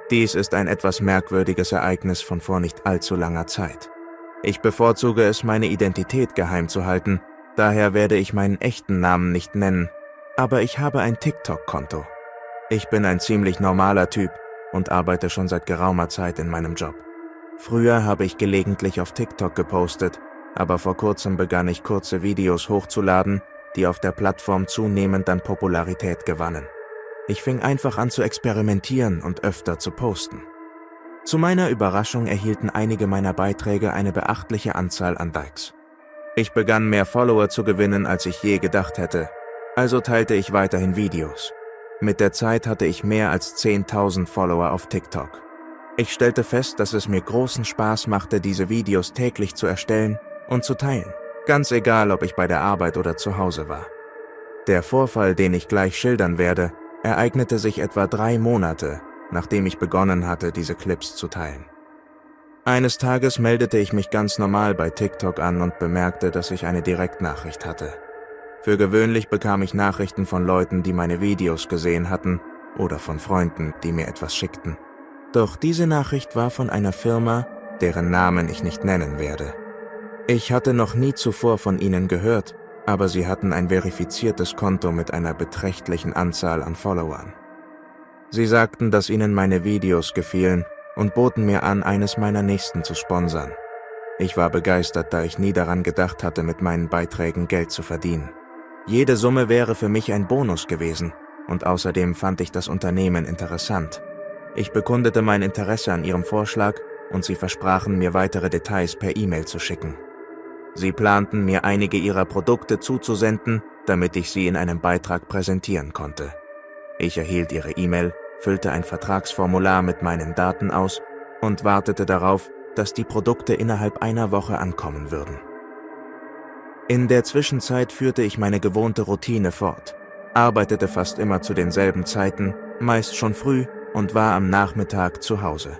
Dies ist ein etwas merkwürdiges Ereignis von vor nicht allzu langer Zeit. Ich bevorzuge es, meine Identität geheim zu halten, daher werde ich meinen echten Namen nicht nennen, aber ich habe ein TikTok-Konto. Ich bin ein ziemlich normaler Typ und arbeite schon seit geraumer Zeit in meinem Job. Früher habe ich gelegentlich auf TikTok gepostet, aber vor kurzem begann ich kurze Videos hochzuladen, die auf der Plattform zunehmend an Popularität gewannen. Ich fing einfach an zu experimentieren und öfter zu posten. Zu meiner Überraschung erhielten einige meiner Beiträge eine beachtliche Anzahl an Likes. Ich begann mehr Follower zu gewinnen, als ich je gedacht hätte, also teilte ich weiterhin Videos. Mit der Zeit hatte ich mehr als 10.000 Follower auf TikTok. Ich stellte fest, dass es mir großen Spaß machte, diese Videos täglich zu erstellen und zu teilen, ganz egal, ob ich bei der Arbeit oder zu Hause war. Der Vorfall, den ich gleich schildern werde, ereignete sich etwa 3 Monate, nachdem ich begonnen hatte, diese Clips zu teilen. Eines Tages meldete ich mich ganz normal bei TikTok an und bemerkte, dass ich eine Direktnachricht hatte. Für gewöhnlich bekam ich Nachrichten von Leuten, die meine Videos gesehen hatten, oder von Freunden, die mir etwas schickten. Doch diese Nachricht war von einer Firma, deren Namen ich nicht nennen werde. Ich hatte noch nie zuvor von ihnen gehört, aber sie hatten ein verifiziertes Konto mit einer beträchtlichen Anzahl an Followern. Sie sagten, dass ihnen meine Videos gefielen und boten mir an, eines meiner nächsten zu sponsern. Ich war begeistert, da ich nie daran gedacht hatte, mit meinen Beiträgen Geld zu verdienen. Jede Summe wäre für mich ein Bonus gewesen und außerdem fand ich das Unternehmen interessant. Ich bekundete mein Interesse an ihrem Vorschlag und sie versprachen mir weitere Details per E-Mail zu schicken. Sie planten mir einige ihrer Produkte zuzusenden, damit ich sie in einem Beitrag präsentieren konnte. Ich erhielt ihre E-Mail, füllte ein Vertragsformular mit meinen Daten aus und wartete darauf, dass die Produkte innerhalb einer Woche ankommen würden. In der Zwischenzeit führte ich meine gewohnte Routine fort, arbeitete fast immer zu denselben Zeiten, meist schon früh und war am Nachmittag zu Hause.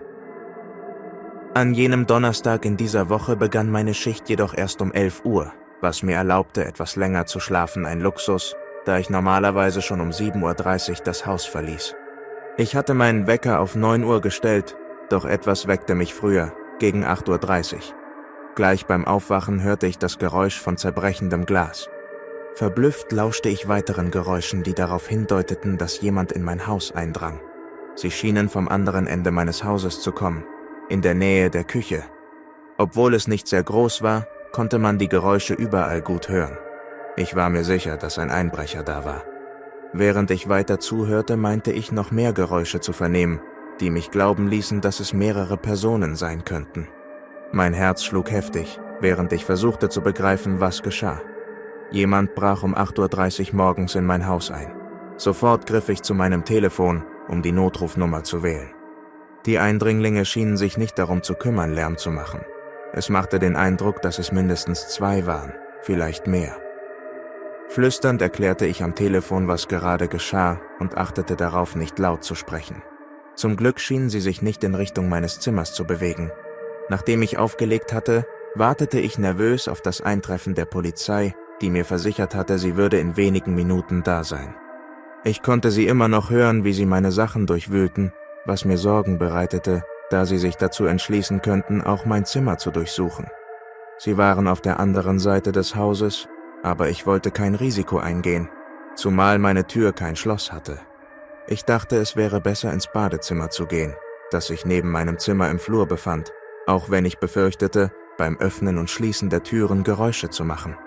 An jenem Donnerstag in dieser Woche begann meine Schicht jedoch erst um 11 Uhr, was mir erlaubte, etwas länger zu schlafen, ein Luxus, da ich normalerweise schon um 7:30 Uhr das Haus verließ. Ich hatte meinen Wecker auf 9 Uhr gestellt, doch etwas weckte mich früher, gegen 8:30 Uhr. Gleich beim Aufwachen hörte ich das Geräusch von zerbrechendem Glas. Verblüfft lauschte ich weiteren Geräuschen, die darauf hindeuteten, dass jemand in mein Haus eindrang. Sie schienen vom anderen Ende meines Hauses zu kommen, in der Nähe der Küche. Obwohl es nicht sehr groß war, konnte man die Geräusche überall gut hören. Ich war mir sicher, dass ein Einbrecher da war. Während ich weiter zuhörte, meinte ich noch mehr Geräusche zu vernehmen, die mich glauben ließen, dass es mehrere Personen sein könnten. Mein Herz schlug heftig, während ich versuchte zu begreifen, was geschah. Jemand brach um 8:30 Uhr morgens in mein Haus ein. Sofort griff ich zu meinem Telefon, um die Notrufnummer zu wählen. Die Eindringlinge schienen sich nicht darum zu kümmern, Lärm zu machen. Es machte den Eindruck, dass es mindestens 2 waren, vielleicht mehr. Flüsternd erklärte ich am Telefon, was gerade geschah und achtete darauf, nicht laut zu sprechen. Zum Glück schienen sie sich nicht in Richtung meines Zimmers zu bewegen. Nachdem ich aufgelegt hatte, wartete ich nervös auf das Eintreffen der Polizei, die mir versichert hatte, sie würde in wenigen Minuten da sein. Ich konnte sie immer noch hören, wie sie meine Sachen durchwühlten, was mir Sorgen bereitete, da sie sich dazu entschließen könnten, auch mein Zimmer zu durchsuchen. Sie waren auf der anderen Seite des Hauses, aber ich wollte kein Risiko eingehen, zumal meine Tür kein Schloss hatte. Ich dachte, es wäre besser, ins Badezimmer zu gehen, das sich neben meinem Zimmer im Flur befand, auch wenn ich befürchtete, beim Öffnen und Schließen der Türen Geräusche zu machen.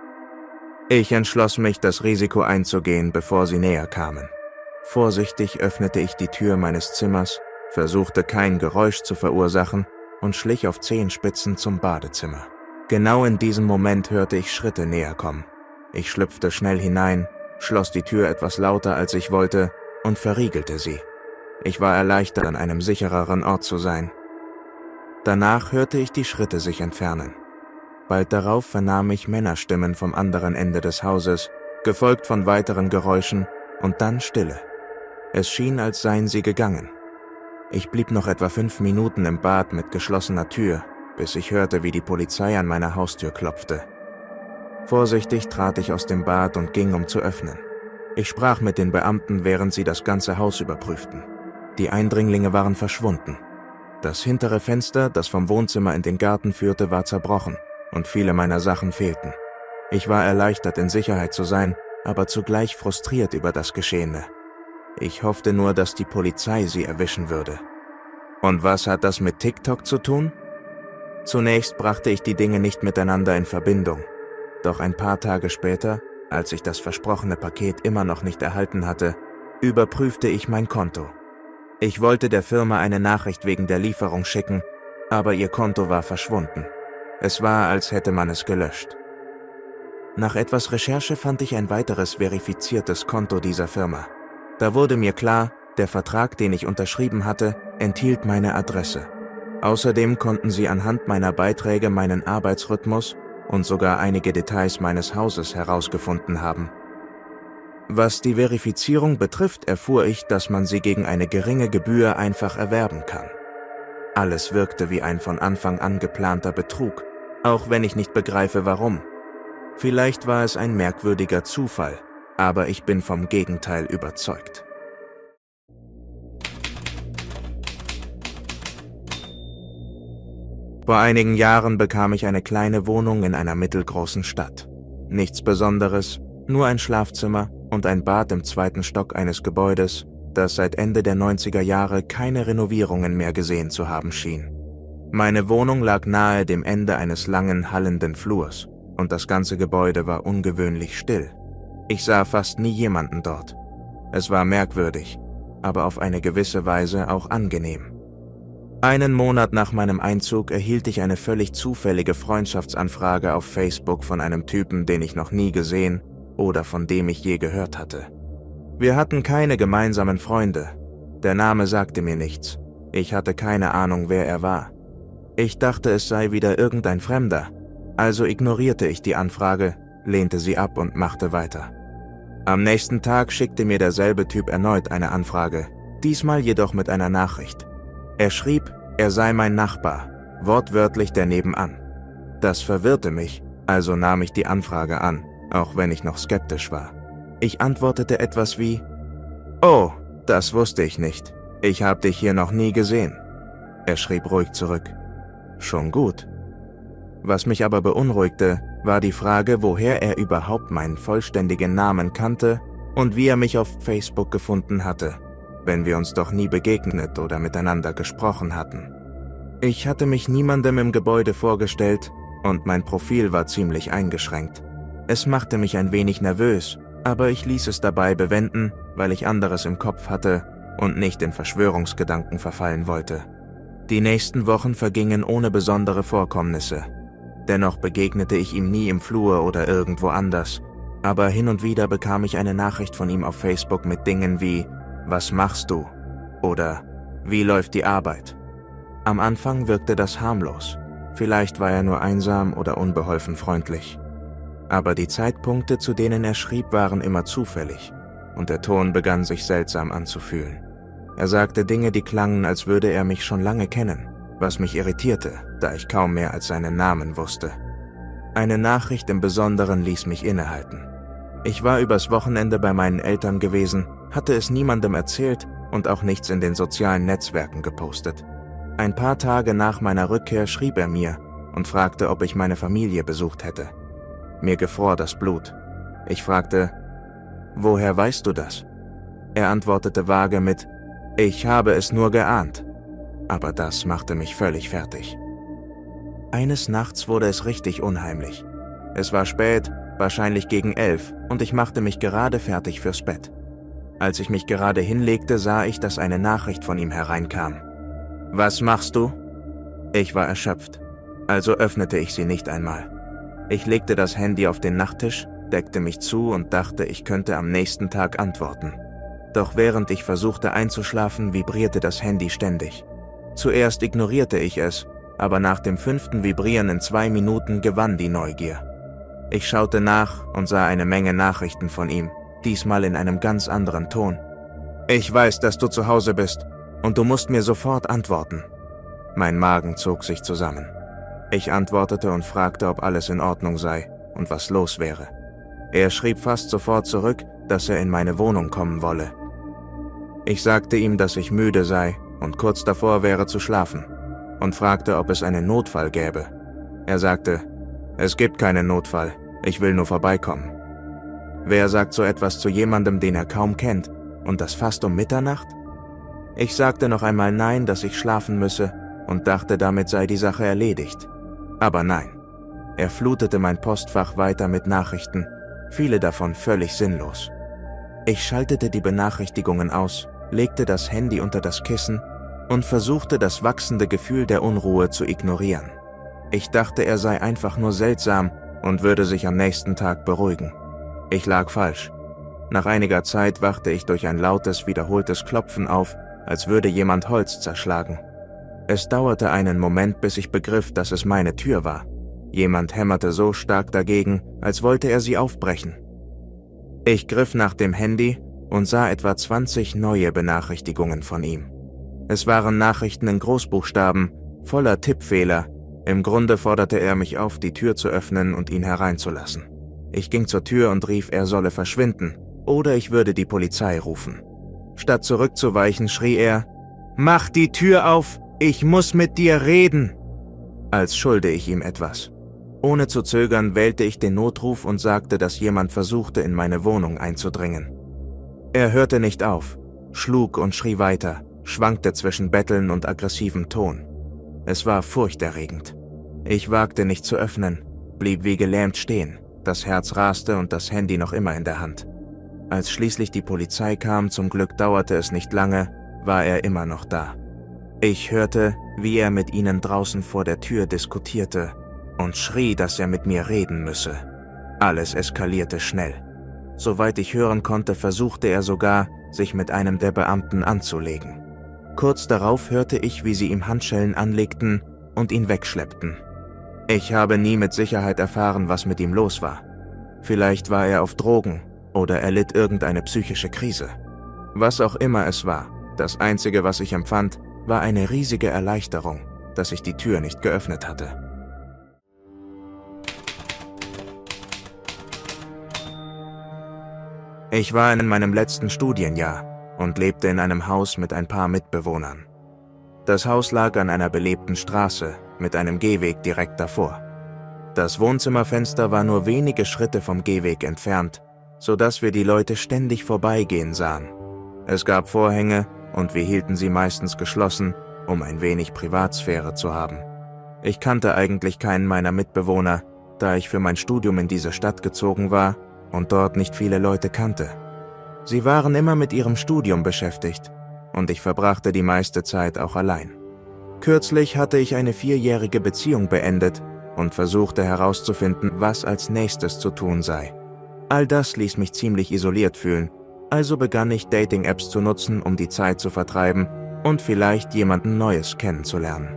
Ich entschloss mich, das Risiko einzugehen, bevor sie näher kamen. Vorsichtig öffnete ich die Tür meines Zimmers, versuchte kein Geräusch zu verursachen und schlich auf Zehenspitzen zum Badezimmer. Genau in diesem Moment hörte ich Schritte näher kommen. Ich schlüpfte schnell hinein, schloss die Tür etwas lauter als ich wollte und verriegelte sie. Ich war erleichtert, an einem sichereren Ort zu sein. Danach hörte ich die Schritte sich entfernen. Bald darauf vernahm ich Männerstimmen vom anderen Ende des Hauses, gefolgt von weiteren Geräuschen und dann Stille. Es schien, als seien sie gegangen. Ich blieb noch etwa 5 Minuten im Bad mit geschlossener Tür, bis ich hörte, wie die Polizei an meiner Haustür klopfte. Vorsichtig trat ich aus dem Bad und ging, um zu öffnen. Ich sprach mit den Beamten, während sie das ganze Haus überprüften. Die Eindringlinge waren verschwunden. Das hintere Fenster, das vom Wohnzimmer in den Garten führte, war zerbrochen und viele meiner Sachen fehlten. Ich war erleichtert, in Sicherheit zu sein, aber zugleich frustriert über das Geschehene. Ich hoffte nur, dass die Polizei sie erwischen würde. Und was hat das mit TikTok zu tun? Zunächst brachte ich die Dinge nicht miteinander in Verbindung. Doch ein paar Tage später, als ich das versprochene Paket immer noch nicht erhalten hatte, überprüfte ich mein Konto. Ich wollte der Firma eine Nachricht wegen der Lieferung schicken, aber ihr Konto war verschwunden. Es war, als hätte man es gelöscht. Nach etwas Recherche fand ich ein weiteres verifiziertes Konto dieser Firma. Da wurde mir klar, der Vertrag, den ich unterschrieben hatte, enthielt meine Adresse. Außerdem konnten sie anhand meiner Beiträge meinen Arbeitsrhythmus und sogar einige Details meines Hauses herausgefunden haben. Was die Verifizierung betrifft, erfuhr ich, dass man sie gegen eine geringe Gebühr einfach erwerben kann. Alles wirkte wie ein von Anfang an geplanter Betrug, auch wenn ich nicht begreife, warum. Vielleicht war es ein merkwürdiger Zufall, aber ich bin vom Gegenteil überzeugt. Vor einigen Jahren bekam ich eine kleine Wohnung in einer mittelgroßen Stadt. Nichts Besonderes, nur ein Schlafzimmer und ein Bad im 2. Stock eines Gebäudes, das seit Ende der 90er Jahre keine Renovierungen mehr gesehen zu haben schien. Meine Wohnung lag nahe dem Ende eines langen, hallenden Flurs und das ganze Gebäude war ungewöhnlich still. Ich sah fast nie jemanden dort. Es war merkwürdig, aber auf eine gewisse Weise auch angenehm. Einen Monat nach meinem Einzug erhielt ich eine völlig zufällige Freundschaftsanfrage auf Facebook von einem Typen, den ich noch nie gesehen oder von dem ich je gehört hatte. Wir hatten keine gemeinsamen Freunde. Der Name sagte mir nichts. Ich hatte keine Ahnung, wer er war. Ich dachte, es sei wieder irgendein Fremder, also ignorierte ich die Anfrage, lehnte sie ab und machte weiter. Am nächsten Tag schickte mir derselbe Typ erneut eine Anfrage, diesmal jedoch mit einer Nachricht. Er schrieb, er sei mein Nachbar, wortwörtlich der nebenan. Das verwirrte mich, also nahm ich die Anfrage an, auch wenn ich noch skeptisch war. Ich antwortete etwas wie, »Oh, das wusste ich nicht. Ich habe dich hier noch nie gesehen.« Er schrieb ruhig zurück, »Schon gut.« Was mich aber beunruhigte, war die Frage, woher er überhaupt meinen vollständigen Namen kannte und wie er mich auf Facebook gefunden hatte, wenn wir uns doch nie begegnet oder miteinander gesprochen hatten. Ich hatte mich niemandem im Gebäude vorgestellt und mein Profil war ziemlich eingeschränkt. Es machte mich ein wenig nervös, aber ich ließ es dabei bewenden, weil ich anderes im Kopf hatte und nicht in Verschwörungsgedanken verfallen wollte. Die nächsten Wochen vergingen ohne besondere Vorkommnisse. Dennoch begegnete ich ihm nie im Flur oder irgendwo anders, aber hin und wieder bekam ich eine Nachricht von ihm auf Facebook mit Dingen wie »Was machst du?« oder »Wie läuft die Arbeit?« Am Anfang wirkte das harmlos. Vielleicht war er nur einsam oder unbeholfen freundlich. Aber die Zeitpunkte, zu denen er schrieb, waren immer zufällig und der Ton begann sich seltsam anzufühlen. Er sagte Dinge, die klangen, als würde er mich schon lange kennen, was mich irritierte, da ich kaum mehr als seinen Namen wusste. Eine Nachricht im Besonderen ließ mich innehalten. Ich war übers Wochenende bei meinen Eltern gewesen, hatte es niemandem erzählt und auch nichts in den sozialen Netzwerken gepostet. Ein paar Tage nach meiner Rückkehr schrieb er mir und fragte, ob ich meine Familie besucht hätte. Mir gefror das Blut. Ich fragte, »Woher weißt du das?« Er antwortete vage mit, »Ich habe es nur geahnt.« Aber das machte mich völlig fertig. Eines Nachts wurde es richtig unheimlich. Es war spät, wahrscheinlich gegen 11, und ich machte mich gerade fertig fürs Bett. Als ich mich gerade hinlegte, sah ich, dass eine Nachricht von ihm hereinkam. »Was machst du?« Ich war erschöpft, also öffnete ich sie nicht einmal. Ich legte das Handy auf den Nachttisch, deckte mich zu und dachte, ich könnte am nächsten Tag antworten. Doch während ich versuchte einzuschlafen, vibrierte das Handy ständig. Zuerst ignorierte ich es, aber nach dem 5. Vibrieren in 2 Minuten gewann die Neugier. Ich schaute nach und sah eine Menge Nachrichten von ihm, diesmal in einem ganz anderen Ton. »Ich weiß, dass du zu Hause bist und du musst mir sofort antworten.« Mein Magen zog sich zusammen. Ich antwortete und fragte, ob alles in Ordnung sei und was los wäre. Er schrieb fast sofort zurück, dass er in meine Wohnung kommen wolle. Ich sagte ihm, dass ich müde sei und kurz davor wäre zu schlafen und fragte, ob es einen Notfall gäbe. Er sagte, es gibt keinen Notfall, ich will nur vorbeikommen. Wer sagt so etwas zu jemandem, den er kaum kennt, und das fast um Mitternacht? Ich sagte noch einmal nein, dass ich schlafen müsse und dachte, damit sei die Sache erledigt. Aber nein, er flutete mein Postfach weiter mit Nachrichten, viele davon völlig sinnlos. Ich schaltete die Benachrichtigungen aus, legte das Handy unter das Kissen und versuchte, das wachsende Gefühl der Unruhe zu ignorieren. Ich dachte, er sei einfach nur seltsam und würde sich am nächsten Tag beruhigen. Ich lag falsch. Nach einiger Zeit wachte ich durch ein lautes, wiederholtes Klopfen auf, als würde jemand Holz zerschlagen. Es dauerte einen Moment, bis ich begriff, dass es meine Tür war. Jemand hämmerte so stark dagegen, als wollte er sie aufbrechen. Ich griff nach dem Handy und sah etwa 20 neue Benachrichtigungen von ihm. Es waren Nachrichten in Großbuchstaben, voller Tippfehler. Im Grunde forderte er mich auf, die Tür zu öffnen und ihn hereinzulassen. Ich ging zur Tür und rief, er solle verschwinden, oder ich würde die Polizei rufen. Statt zurückzuweichen, schrie er, »Mach die Tür auf, ich muss mit dir reden!« Als schulde ich ihm etwas. Ohne zu zögern wählte ich den Notruf und sagte, dass jemand versuchte, in meine Wohnung einzudringen. Er hörte nicht auf, schlug und schrie weiter, schwankte zwischen Betteln und aggressivem Ton. Es war furchterregend. Ich wagte nicht zu öffnen, blieb wie gelähmt stehen, das Herz raste und das Handy noch immer in der Hand. Als schließlich die Polizei kam, zum Glück dauerte es nicht lange, war er immer noch da. Ich hörte, wie er mit ihnen draußen vor der Tür diskutierte und schrie, dass er mit mir reden müsse. Alles eskalierte schnell. Soweit ich hören konnte, versuchte er sogar, sich mit einem der Beamten anzulegen. Kurz darauf hörte ich, wie sie ihm Handschellen anlegten und ihn wegschleppten. Ich habe nie mit Sicherheit erfahren, was mit ihm los war. Vielleicht war er auf Drogen oder er litt irgendeine psychische Krise. Was auch immer es war, das Einzige, was ich empfand, war eine riesige Erleichterung, dass ich die Tür nicht geöffnet hatte. Ich war in meinem letzten Studienjahr und lebte in einem Haus mit ein paar Mitbewohnern. Das Haus lag an einer belebten Straße mit einem Gehweg direkt davor. Das Wohnzimmerfenster war nur wenige Schritte vom Gehweg entfernt, sodass wir die Leute ständig vorbeigehen sahen. Es gab Vorhänge und wir hielten sie meistens geschlossen, um ein wenig Privatsphäre zu haben. Ich kannte eigentlich keinen meiner Mitbewohner, da ich für mein Studium in diese Stadt gezogen war und dort nicht viele Leute kannte. Sie waren immer mit ihrem Studium beschäftigt und ich verbrachte die meiste Zeit auch allein. Kürzlich hatte ich eine 4-jährige Beziehung beendet und versuchte herauszufinden, was als nächstes zu tun sei. All das ließ mich ziemlich isoliert fühlen, also begann ich Dating-Apps zu nutzen, um die Zeit zu vertreiben und vielleicht jemanden Neues kennenzulernen.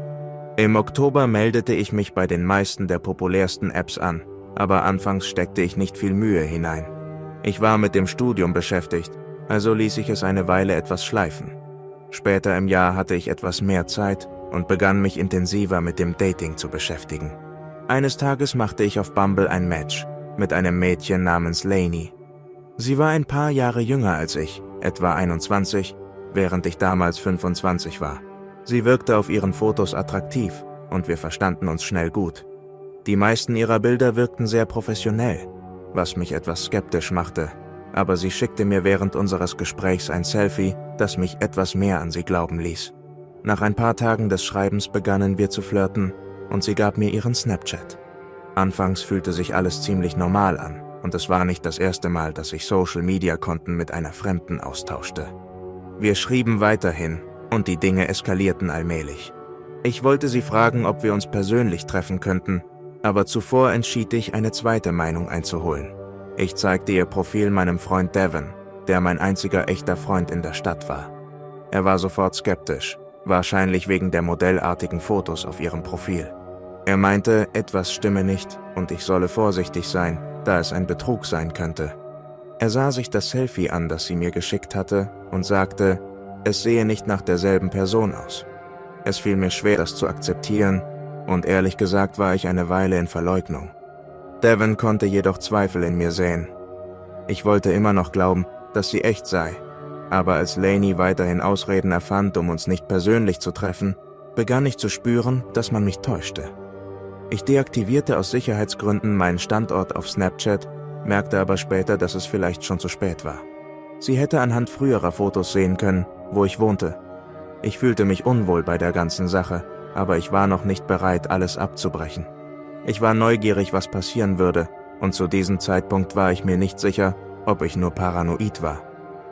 Im Oktober meldete ich mich bei den meisten der populärsten Apps an, aber anfangs steckte ich nicht viel Mühe hinein. Ich war mit dem Studium beschäftigt, also ließ ich es eine Weile etwas schleifen. Später im Jahr hatte ich etwas mehr Zeit und begann mich intensiver mit dem Dating zu beschäftigen. Eines Tages machte ich auf Bumble ein Match mit einem Mädchen namens Lainey. Sie war ein paar Jahre jünger als ich, etwa 21, während ich damals 25 war. Sie wirkte auf ihren Fotos attraktiv und wir verstanden uns schnell gut. Die meisten ihrer Bilder wirkten sehr professionell, was mich etwas skeptisch machte, aber sie schickte mir während unseres Gesprächs ein Selfie, das mich etwas mehr an sie glauben ließ. Nach ein paar Tagen des Schreibens begannen wir zu flirten und sie gab mir ihren Snapchat. Anfangs fühlte sich alles ziemlich normal an und es war nicht das erste Mal, dass ich Social-Media-Konten mit einer Fremden austauschte. Wir schrieben weiterhin und die Dinge eskalierten allmählich. Ich wollte sie fragen, ob wir uns persönlich treffen könnten, aber zuvor entschied ich, eine zweite Meinung einzuholen. Ich zeigte ihr Profil meinem Freund Devin, der mein einziger echter Freund in der Stadt war. Er war sofort skeptisch, wahrscheinlich wegen der modellartigen Fotos auf ihrem Profil. Er meinte, etwas stimme nicht und ich solle vorsichtig sein, da es ein Betrug sein könnte. Er sah sich das Selfie an, das sie mir geschickt hatte, und sagte, es sehe nicht nach derselben Person aus. Es fiel mir schwer, das zu akzeptieren, und ehrlich gesagt war ich eine Weile in Verleugnung. Devin konnte jedoch Zweifel in mir säen. Ich wollte immer noch glauben, dass sie echt sei, Aber als Lainey weiterhin Ausreden erfand, um uns nicht persönlich zu treffen, begann ich zu spüren, dass man mich täuschte. Ich deaktivierte aus Sicherheitsgründen meinen Standort auf Snapchat, merkte aber später, dass es vielleicht schon zu spät war. Sie hätte anhand früherer Fotos sehen können, wo ich wohnte. Ich fühlte mich unwohl bei der ganzen Sache, aber ich war noch nicht bereit, alles abzubrechen. Ich war neugierig, was passieren würde, und zu diesem Zeitpunkt war ich mir nicht sicher, ob ich nur paranoid war.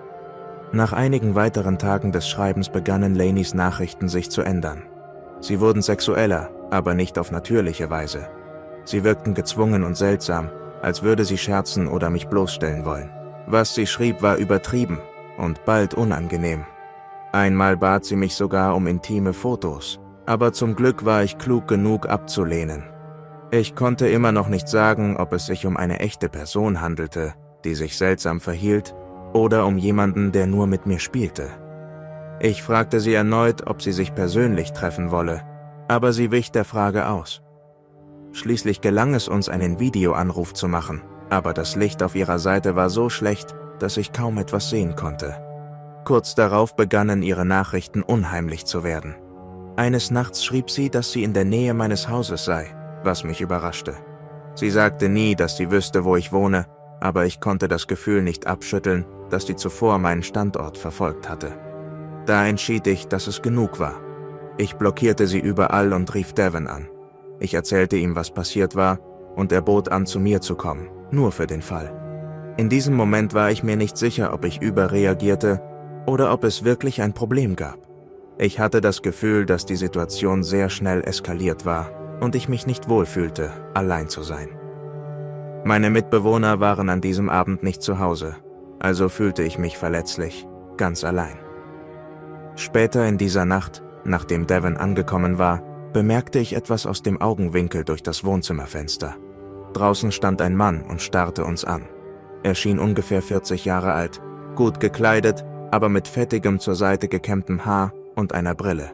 Nach einigen weiteren Tagen des Schreibens begannen Laineys Nachrichten sich zu ändern. Sie wurden sexueller, aber nicht auf natürliche Weise. Sie wirkten gezwungen und seltsam, als würde sie scherzen oder mich bloßstellen wollen. Was sie schrieb, war übertrieben und bald unangenehm. Einmal bat sie mich sogar um intime Fotos, aber zum Glück war ich klug genug abzulehnen. Ich konnte immer noch nicht sagen, ob es sich um eine echte Person handelte, die sich seltsam verhielt, oder um jemanden, der nur mit mir spielte. Ich fragte sie erneut, ob sie sich persönlich treffen wolle, aber sie wich der Frage aus. Schließlich gelang es uns, einen Videoanruf zu machen, aber das Licht auf ihrer Seite war so schlecht, dass ich kaum etwas sehen konnte. Kurz darauf begannen ihre Nachrichten unheimlich zu werden. Eines Nachts schrieb sie, dass sie in der Nähe meines Hauses sei, was mich überraschte. Sie sagte nie, dass sie wüsste, wo ich wohne, aber ich konnte das Gefühl nicht abschütteln, dass sie zuvor meinen Standort verfolgt hatte. Da entschied ich, dass es genug war. Ich blockierte sie überall und rief Devin an. Ich erzählte ihm, was passiert war, und er bot an, zu mir zu kommen, nur für den Fall. In diesem Moment war ich mir nicht sicher, ob ich überreagierte oder ob es wirklich ein Problem gab. Ich hatte das Gefühl, dass die Situation sehr schnell eskaliert war und ich mich nicht wohlfühlte, allein zu sein. Meine Mitbewohner waren an diesem Abend nicht zu Hause, also fühlte ich mich verletzlich, ganz allein. Später in dieser Nacht, nachdem Devin angekommen war, bemerkte ich etwas aus dem Augenwinkel durch das Wohnzimmerfenster. Draußen stand ein Mann und starrte uns an. Er schien ungefähr 40 Jahre alt, gut gekleidet, aber mit fettigem zur Seite gekämmtem Haar und einer Brille.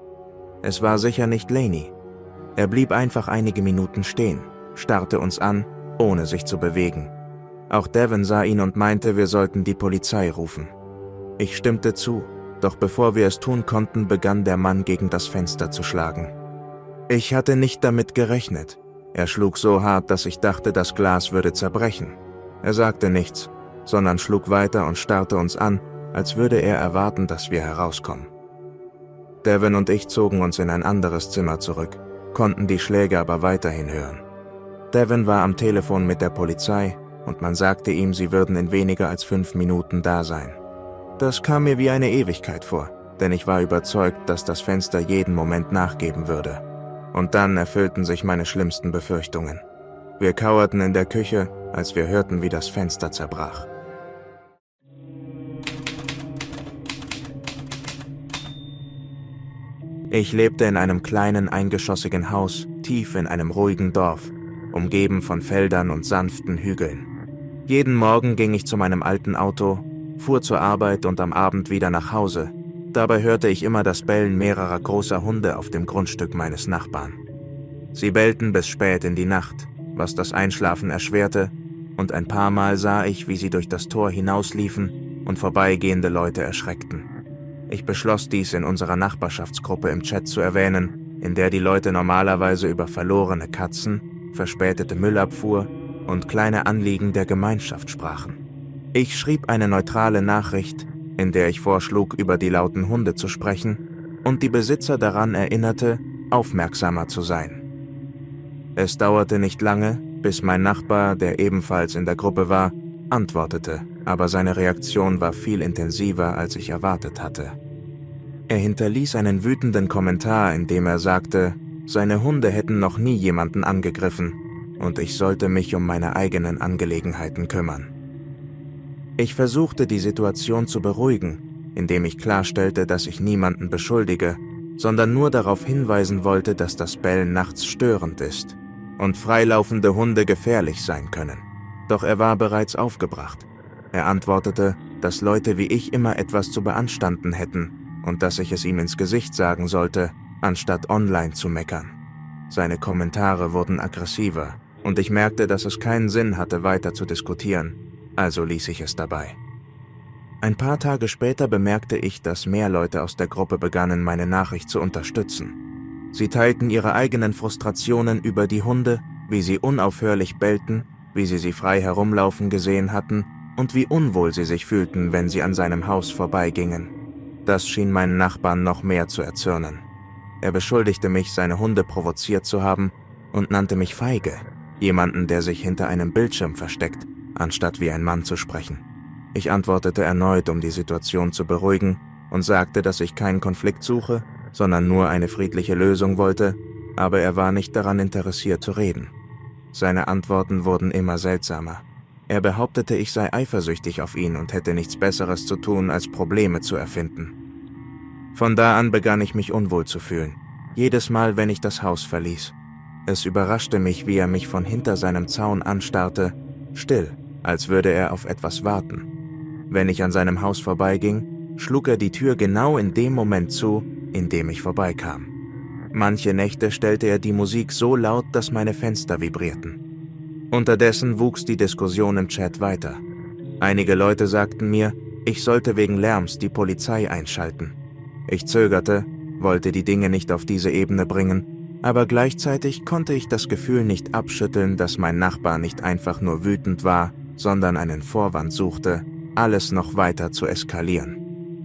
Es war sicher nicht Lainey. Er blieb einfach einige Minuten stehen, starrte uns an, ohne sich zu bewegen. Auch Devin sah ihn und meinte, wir sollten die Polizei rufen. Ich stimmte zu, doch bevor wir es tun konnten, begann der Mann gegen das Fenster zu schlagen. Ich hatte nicht damit gerechnet. Er schlug so hart, dass ich dachte, das Glas würde zerbrechen. Er sagte nichts, sondern schlug weiter und starrte uns an, als würde er erwarten, dass wir herauskommen. Devin und ich zogen uns in ein anderes Zimmer zurück, konnten die Schläge aber weiterhin hören. Devin war am Telefon mit der Polizei und man sagte ihm, sie würden in weniger als 5 Minuten da sein. Das kam mir wie eine Ewigkeit vor, denn ich war überzeugt, dass das Fenster jeden Moment nachgeben würde. Und dann erfüllten sich meine schlimmsten Befürchtungen. Wir kauerten in der Küche, als wir hörten, wie das Fenster zerbrach. Ich lebte in einem kleinen, eingeschossigen Haus, tief in einem ruhigen Dorf, umgeben von Feldern und sanften Hügeln. Jeden Morgen ging ich zu meinem alten Auto, fuhr zur Arbeit und am Abend wieder nach Hause. Dabei hörte ich immer das Bellen mehrerer großer Hunde auf dem Grundstück meines Nachbarn. Sie bellten bis spät in die Nacht, was das Einschlafen erschwerte, und ein paar Mal sah ich, wie sie durch das Tor hinausliefen und vorbeigehende Leute erschreckten. Ich beschloss dies in unserer Nachbarschaftsgruppe im Chat zu erwähnen, in der die Leute normalerweise über verlorene Katzen, verspätete Müllabfuhr und kleine Anliegen der Gemeinschaft sprachen. Ich schrieb eine neutrale Nachricht, in der ich vorschlug, über die lauten Hunde zu sprechen und die Besitzer daran erinnerte, aufmerksamer zu sein. Es dauerte nicht lange, bis mein Nachbar, der ebenfalls in der Gruppe war, antwortete, aber seine Reaktion war viel intensiver, als ich erwartet hatte. Er hinterließ einen wütenden Kommentar, in dem er sagte, seine Hunde hätten noch nie jemanden angegriffen und ich sollte mich um meine eigenen Angelegenheiten kümmern. Ich versuchte, die Situation zu beruhigen, indem ich klarstellte, dass ich niemanden beschuldige, sondern nur darauf hinweisen wollte, dass das Bellen nachts störend ist und freilaufende Hunde gefährlich sein können. Doch er war bereits aufgebracht. Er antwortete, dass Leute wie ich immer etwas zu beanstanden hätten und dass ich es ihm ins Gesicht sagen sollte, anstatt online zu meckern. Seine Kommentare wurden aggressiver und ich merkte, dass es keinen Sinn hatte, weiter zu diskutieren, also ließ ich es dabei. Ein paar Tage später bemerkte ich, dass mehr Leute aus der Gruppe begannen, meine Nachricht zu unterstützen. Sie teilten ihre eigenen Frustrationen über die Hunde, wie sie unaufhörlich bellten, wie sie frei herumlaufen gesehen hatten und wie unwohl sie sich fühlten, wenn sie an seinem Haus vorbeigingen. Das schien meinen Nachbarn noch mehr zu erzürnen. Er beschuldigte mich, seine Hunde provoziert zu haben und nannte mich feige, jemanden, der sich hinter einem Bildschirm versteckt, anstatt wie ein Mann zu sprechen. Ich antwortete erneut, um die Situation zu beruhigen, und sagte, dass ich keinen Konflikt suche, sondern nur eine friedliche Lösung wollte, aber er war nicht daran interessiert zu reden. Seine Antworten wurden immer seltsamer. Er behauptete, ich sei eifersüchtig auf ihn und hätte nichts Besseres zu tun, als Probleme zu erfinden. Von da an begann ich mich unwohl zu fühlen, jedes Mal, wenn ich das Haus verließ. Es überraschte mich, wie er mich von hinter seinem Zaun anstarrte, still, als würde er auf etwas warten. Wenn ich an seinem Haus vorbeiging, schlug er die Tür genau in dem Moment zu, in dem ich vorbeikam. Manche Nächte stellte er die Musik so laut, dass meine Fenster vibrierten. Unterdessen wuchs die Diskussion im Chat weiter. Einige Leute sagten mir, ich sollte wegen Lärms die Polizei einschalten. Ich zögerte, wollte die Dinge nicht auf diese Ebene bringen, aber gleichzeitig konnte ich das Gefühl nicht abschütteln, dass mein Nachbar nicht einfach nur wütend war, sondern einen Vorwand suchte, alles noch weiter zu eskalieren.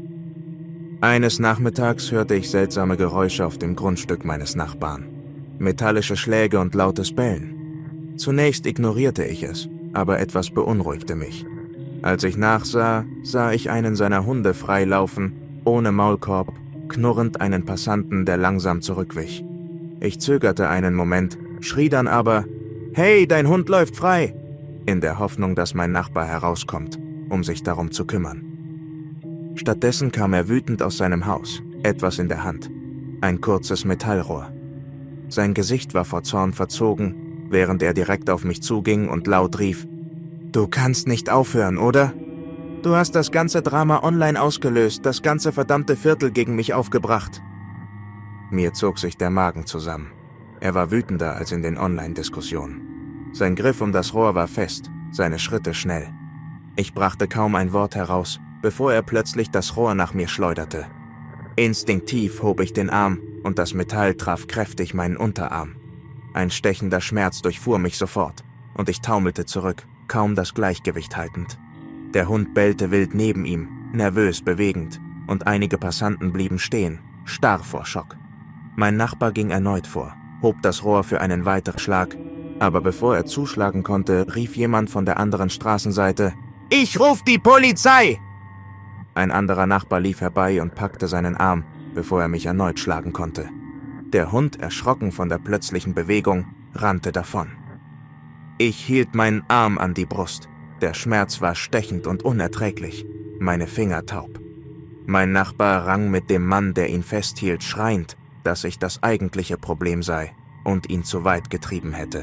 Eines Nachmittags hörte ich seltsame Geräusche auf dem Grundstück meines Nachbarn. Metallische Schläge und lautes Bellen. Zunächst ignorierte ich es, aber etwas beunruhigte mich. Als ich nachsah, sah ich einen seiner Hunde freilaufen, ohne Maulkorb, knurrend einen Passanten, der langsam zurückwich. Ich zögerte einen Moment, schrie dann aber, »Hey, dein Hund läuft frei!« in der Hoffnung, dass mein Nachbar herauskommt, um sich darum zu kümmern. Stattdessen kam er wütend aus seinem Haus, etwas in der Hand, ein kurzes Metallrohr. Sein Gesicht war vor Zorn verzogen, während er direkt auf mich zuging und laut rief, »Du kannst nicht aufhören, oder? Du hast das ganze Drama online ausgelöst, das ganze verdammte Viertel gegen mich aufgebracht.« Mir zog sich der Magen zusammen. Er war wütender als in den Online-Diskussionen. Sein Griff um das Rohr war fest, seine Schritte schnell. Ich brachte kaum ein Wort heraus, bevor er plötzlich das Rohr nach mir schleuderte. Instinktiv hob ich den Arm und das Metall traf kräftig meinen Unterarm. Ein stechender Schmerz durchfuhr mich sofort und ich taumelte zurück, kaum das Gleichgewicht haltend. Der Hund bellte wild neben ihm, nervös bewegend, und einige Passanten blieben stehen, starr vor Schock. Mein Nachbar ging erneut vor, hob das Rohr für einen weiteren Schlag, aber bevor er zuschlagen konnte, rief jemand von der anderen Straßenseite, »Ich ruf die Polizei!« Ein anderer Nachbar lief herbei und packte seinen Arm, bevor er mich erneut schlagen konnte. Der Hund, erschrocken von der plötzlichen Bewegung, rannte davon. Ich hielt meinen Arm an die Brust. Der Schmerz war stechend und unerträglich, meine Finger taub. Mein Nachbar rang mit dem Mann, der ihn festhielt, schreiend, dass ich das eigentliche Problem sei und ihn zu weit getrieben hätte.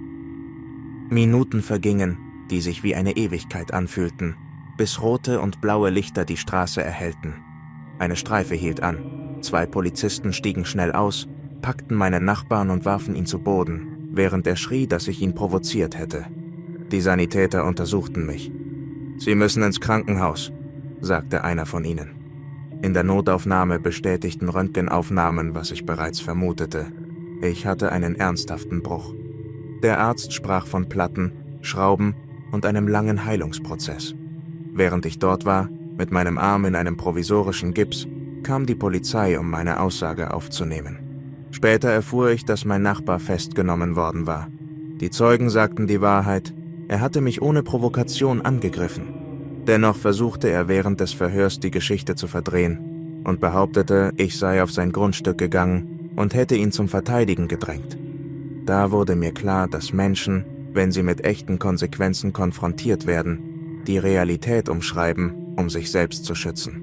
Minuten vergingen, die sich wie eine Ewigkeit anfühlten, bis rote und blaue Lichter die Straße erhellten. Eine Streife hielt an, 2 Polizisten stiegen schnell aus, packten meinen Nachbarn und warfen ihn zu Boden, während er schrie, dass ich ihn provoziert hätte. Die Sanitäter untersuchten mich. »Sie müssen ins Krankenhaus«, sagte einer von ihnen. In der Notaufnahme bestätigten Röntgenaufnahmen, was ich bereits vermutete. Ich hatte einen ernsthaften Bruch. Der Arzt sprach von Platten, Schrauben und einem langen Heilungsprozess. Während ich dort war, mit meinem Arm in einem provisorischen Gips, kam die Polizei, um meine Aussage aufzunehmen. Später erfuhr ich, dass mein Nachbar festgenommen worden war. Die Zeugen sagten die Wahrheit, er hatte mich ohne Provokation angegriffen. Dennoch versuchte er während des Verhörs die Geschichte zu verdrehen und behauptete, ich sei auf sein Grundstück gegangen und hätte ihn zum Verteidigen gedrängt. Da wurde mir klar, dass Menschen, wenn sie mit echten Konsequenzen konfrontiert werden, die Realität umschreiben, um sich selbst zu schützen.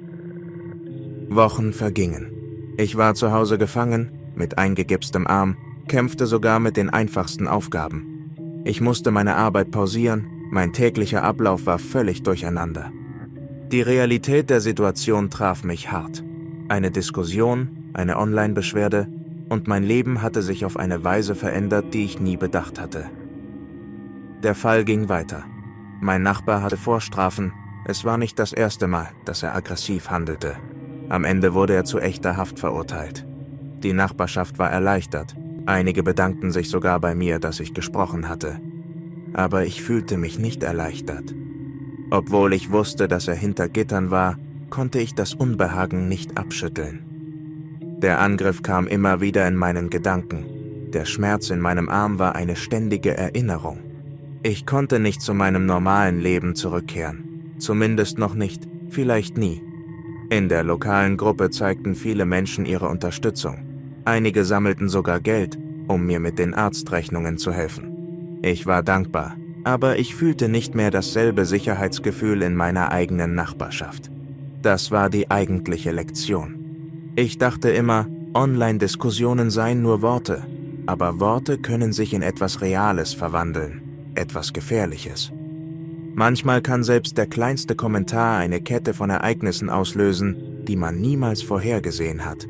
Wochen vergingen. Ich war zu Hause gefangen, mit eingegipstem Arm, kämpfte sogar mit den einfachsten Aufgaben. Ich musste meine Arbeit pausieren, mein täglicher Ablauf war völlig durcheinander. Die Realität der Situation traf mich hart. Eine Diskussion, eine Online-Beschwerde und mein Leben hatte sich auf eine Weise verändert, die ich nie bedacht hatte. Der Fall ging weiter. Mein Nachbar hatte Vorstrafen, Es war nicht das erste Mal, dass er aggressiv handelte. Am Ende wurde er zu echter Haft verurteilt. Die Nachbarschaft war erleichtert. Einige bedankten sich sogar bei mir, dass ich gesprochen hatte. Aber ich fühlte mich nicht erleichtert. Obwohl ich wusste, dass er hinter Gittern war, konnte ich das Unbehagen nicht abschütteln. Der Angriff kam immer wieder in meinen Gedanken. Der Schmerz in meinem Arm war eine ständige Erinnerung. Ich konnte nicht zu meinem normalen Leben zurückkehren. Zumindest noch nicht, vielleicht nie. In der lokalen Gruppe zeigten viele Menschen ihre Unterstützung. Einige sammelten sogar Geld, um mir mit den Arztrechnungen zu helfen. Ich war dankbar, aber ich fühlte nicht mehr dasselbe Sicherheitsgefühl in meiner eigenen Nachbarschaft. Das war die eigentliche Lektion. Ich dachte immer, Online-Diskussionen seien nur Worte, aber Worte können sich in etwas Reales verwandeln, etwas Gefährliches. Manchmal kann selbst der kleinste Kommentar eine Kette von Ereignissen auslösen, die man niemals vorhergesehen hat.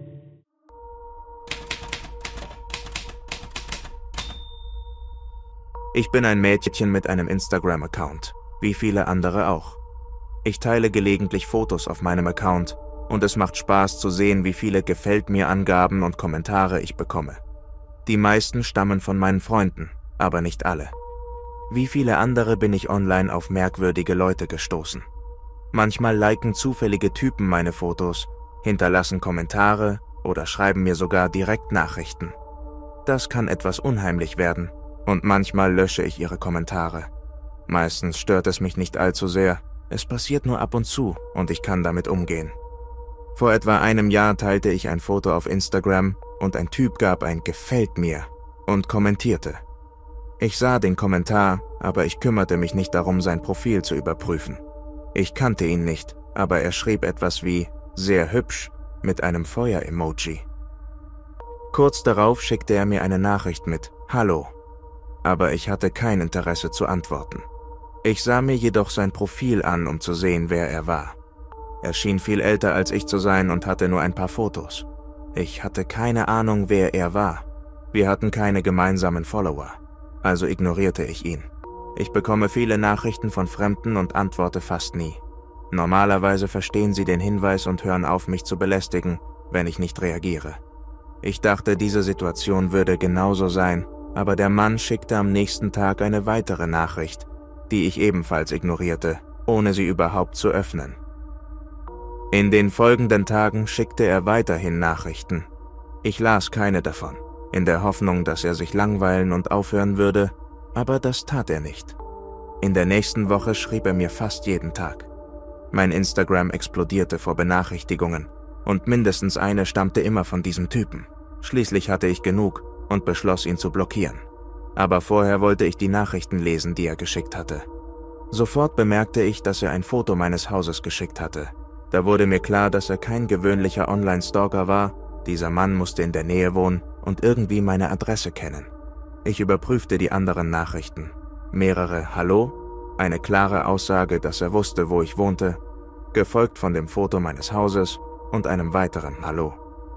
Ich bin ein Mädchen mit einem Instagram-Account, wie viele andere auch. Ich teile gelegentlich Fotos auf meinem Account und es macht Spaß zu sehen, wie viele Gefällt-mir-Angaben und Kommentare ich bekomme. Die meisten stammen von meinen Freunden, aber nicht alle. Wie viele andere bin ich online auf merkwürdige Leute gestoßen. Manchmal liken zufällige Typen meine Fotos, hinterlassen Kommentare oder schreiben mir sogar direkt Nachrichten. Das kann etwas unheimlich werden und manchmal lösche ich ihre Kommentare. Meistens stört es mich nicht allzu sehr, es passiert nur ab und zu und ich kann damit umgehen. Vor etwa einem Jahr teilte ich ein Foto auf Instagram und ein Typ gab ein Gefällt mir und kommentierte. Ich sah den Kommentar, aber ich kümmerte mich nicht darum, sein Profil zu überprüfen. Ich kannte ihn nicht, aber er schrieb etwas wie sehr hübsch mit einem Feuer-Emoji. Kurz darauf schickte er mir eine Nachricht mit Hallo, aber ich hatte kein Interesse zu antworten. Ich sah mir jedoch sein Profil an, um zu sehen, wer er war. Er schien viel älter als ich zu sein und hatte nur ein paar Fotos. Ich hatte keine Ahnung, wer er war. Wir hatten keine gemeinsamen Follower. Also ignorierte ich ihn. Ich bekomme viele Nachrichten von Fremden und antworte fast nie. Normalerweise verstehen sie den Hinweis und hören auf, mich zu belästigen, wenn ich nicht reagiere. Ich dachte, diese Situation würde genauso sein, aber der Mann schickte am nächsten Tag eine weitere Nachricht, die ich ebenfalls ignorierte, ohne sie überhaupt zu öffnen. In den folgenden Tagen schickte er weiterhin Nachrichten. Ich las keine davon, in der Hoffnung, dass er sich langweilen und aufhören würde, aber das tat er nicht. In der nächsten Woche schrieb er mir fast jeden Tag. Mein Instagram explodierte vor Benachrichtigungen und mindestens eine stammte immer von diesem Typen. Schließlich hatte ich genug und beschloss, ihn zu blockieren. Aber vorher wollte ich die Nachrichten lesen, die er geschickt hatte. Sofort bemerkte ich, dass er ein Foto meines Hauses geschickt hatte. Da wurde mir klar, dass er kein gewöhnlicher Online-Stalker war. Dieser Mann musste in der Nähe wohnen und irgendwie meine Adresse kennen. Ich überprüfte die anderen Nachrichten. Mehrere Hallo, eine klare Aussage, dass er wusste, wo ich wohnte, gefolgt von dem Foto meines Hauses und einem weiteren Hallo.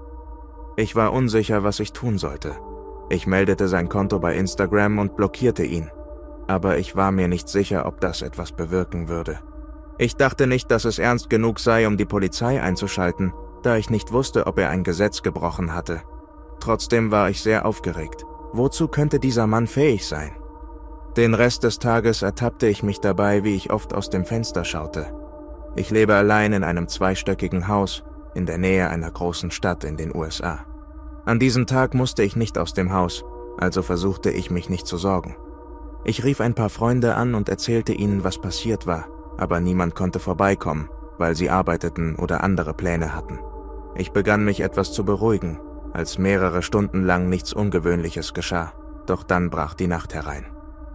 Ich war unsicher, was ich tun sollte. Ich meldete sein Konto bei Instagram und blockierte ihn. Aber ich war mir nicht sicher, ob das etwas bewirken würde. Ich dachte nicht, dass es ernst genug sei, um die Polizei einzuschalten, da ich nicht wusste, ob er ein Gesetz gebrochen hatte. Trotzdem war ich sehr aufgeregt. Wozu könnte dieser Mann fähig sein? Den Rest des Tages ertappte ich mich dabei, wie ich oft aus dem Fenster schaute. Ich lebe allein in einem zweistöckigen Haus in der Nähe einer großen Stadt in den USA. An diesem Tag musste ich nicht aus dem Haus, also versuchte ich mich nicht zu sorgen. Ich rief ein paar Freunde an und erzählte ihnen, was passiert war, aber niemand konnte vorbeikommen, weil sie arbeiteten oder andere Pläne hatten. Ich begann mich etwas zu beruhigen, als mehrere Stunden lang nichts Ungewöhnliches geschah, doch dann brach die Nacht herein.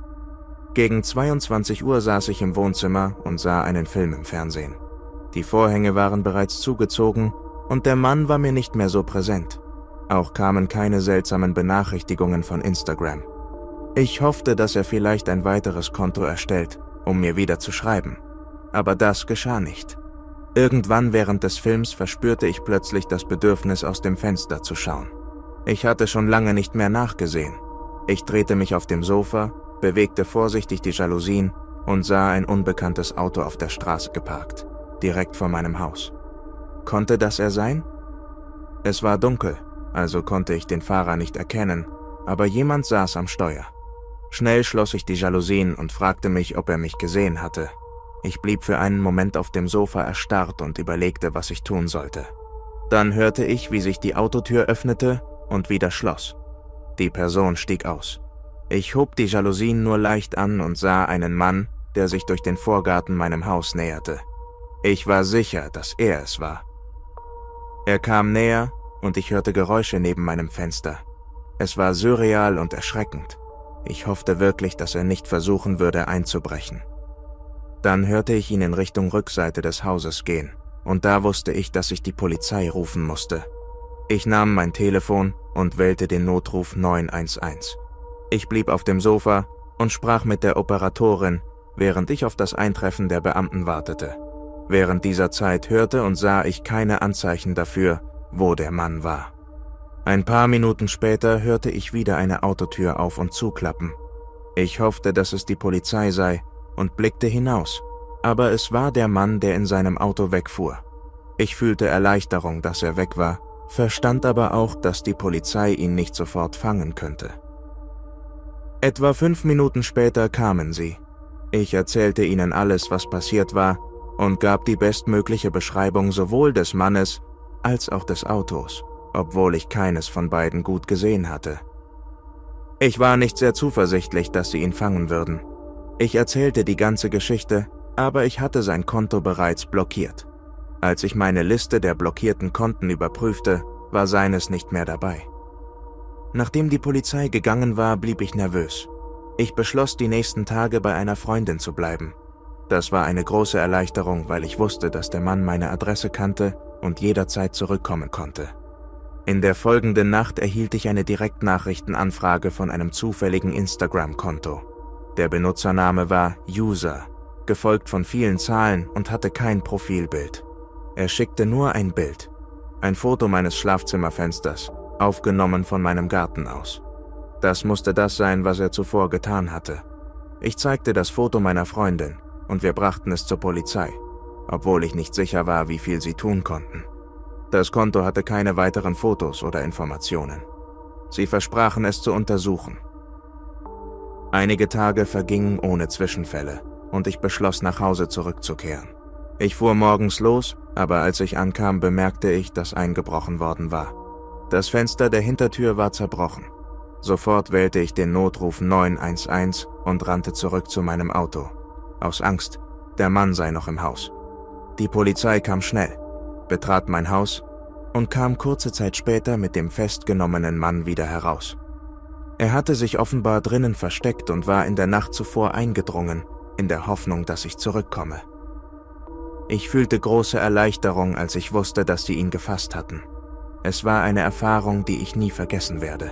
Gegen 22 Uhr saß ich im Wohnzimmer und sah einen Film im Fernsehen. Die Vorhänge waren bereits zugezogen und der Mann war mir nicht mehr so präsent. Auch kamen keine seltsamen Benachrichtigungen von Instagram. Ich hoffte, dass er vielleicht ein weiteres Konto erstellt, um mir wieder zu schreiben. Aber das geschah nicht. Irgendwann während des Films verspürte ich plötzlich das Bedürfnis, aus dem Fenster zu schauen. Ich hatte schon lange nicht mehr nachgesehen. Ich drehte mich auf dem Sofa, bewegte vorsichtig die Jalousien und sah ein unbekanntes Auto auf der Straße geparkt, direkt vor meinem Haus. Konnte das er sein? Es war dunkel, also konnte ich den Fahrer nicht erkennen, aber jemand saß am Steuer. Schnell schloss ich die Jalousien und fragte mich, ob er mich gesehen hatte. Ich blieb für einen Moment auf dem Sofa erstarrt und überlegte, was ich tun sollte. Dann hörte ich, wie sich die Autotür öffnete und wieder schloss. Die Person stieg aus. Ich hob die Jalousien nur leicht an und sah einen Mann, der sich durch den Vorgarten meinem Haus näherte. Ich war sicher, dass er es war. Er kam näher und ich hörte Geräusche neben meinem Fenster. Es war surreal und erschreckend. Ich hoffte wirklich, dass er nicht versuchen würde, einzubrechen. Dann hörte ich ihn in Richtung Rückseite des Hauses gehen, und da wusste ich, dass ich die Polizei rufen musste. Ich nahm mein Telefon und wählte den Notruf 911. Ich blieb auf dem Sofa und sprach mit der Operatorin, während ich auf das Eintreffen der Beamten wartete. Während dieser Zeit hörte und sah ich keine Anzeichen dafür, wo der Mann war. Ein paar Minuten später hörte ich wieder eine Autotür auf und zuklappen. Ich hoffte, dass es die Polizei sei und blickte hinaus, aber es war der Mann, der in seinem Auto wegfuhr. Ich fühlte Erleichterung, dass er weg war, verstand aber auch, dass die Polizei ihn nicht sofort fangen könnte. Etwa 5 Minuten später kamen sie. Ich erzählte ihnen alles, was passiert war, und gab die bestmögliche Beschreibung sowohl des Mannes als auch des Autos, obwohl ich keines von beiden gut gesehen hatte. Ich war nicht sehr zuversichtlich, dass sie ihn fangen würden. Ich erzählte die ganze Geschichte, aber ich hatte sein Konto bereits blockiert. Als ich meine Liste der blockierten Konten überprüfte, war seines nicht mehr dabei. Nachdem die Polizei gegangen war, blieb ich nervös. Ich beschloss, die nächsten Tage bei einer Freundin zu bleiben. Das war eine große Erleichterung, weil ich wusste, dass der Mann meine Adresse kannte und jederzeit zurückkommen konnte. In der folgenden Nacht erhielt ich eine Direktnachrichtenanfrage von einem zufälligen Instagram-Konto. Der Benutzername war User, gefolgt von vielen Zahlen und hatte kein Profilbild. Er schickte nur ein Bild, ein Foto meines Schlafzimmerfensters, aufgenommen von meinem Garten aus. Das musste das sein, was er zuvor getan hatte. Ich zeigte das Foto meiner Freundin und wir brachten es zur Polizei, obwohl ich nicht sicher war, wie viel sie tun konnten. Das Konto hatte keine weiteren Fotos oder Informationen. Sie versprachen es zu untersuchen. Einige Tage vergingen ohne Zwischenfälle und ich beschloss, nach Hause zurückzukehren. Ich fuhr morgens los, aber als ich ankam, bemerkte ich, dass eingebrochen worden war. Das Fenster der Hintertür war zerbrochen. Sofort wählte ich den Notruf 911 und rannte zurück zu meinem Auto. Aus Angst, der Mann sei noch im Haus. Die Polizei kam schnell, betrat mein Haus und kam kurze Zeit später mit dem festgenommenen Mann wieder heraus. Er hatte sich offenbar drinnen versteckt und war in der Nacht zuvor eingedrungen, in der Hoffnung, dass ich zurückkomme. Ich fühlte große Erleichterung, als ich wusste, dass sie ihn gefasst hatten. Es war eine Erfahrung, die ich nie vergessen werde.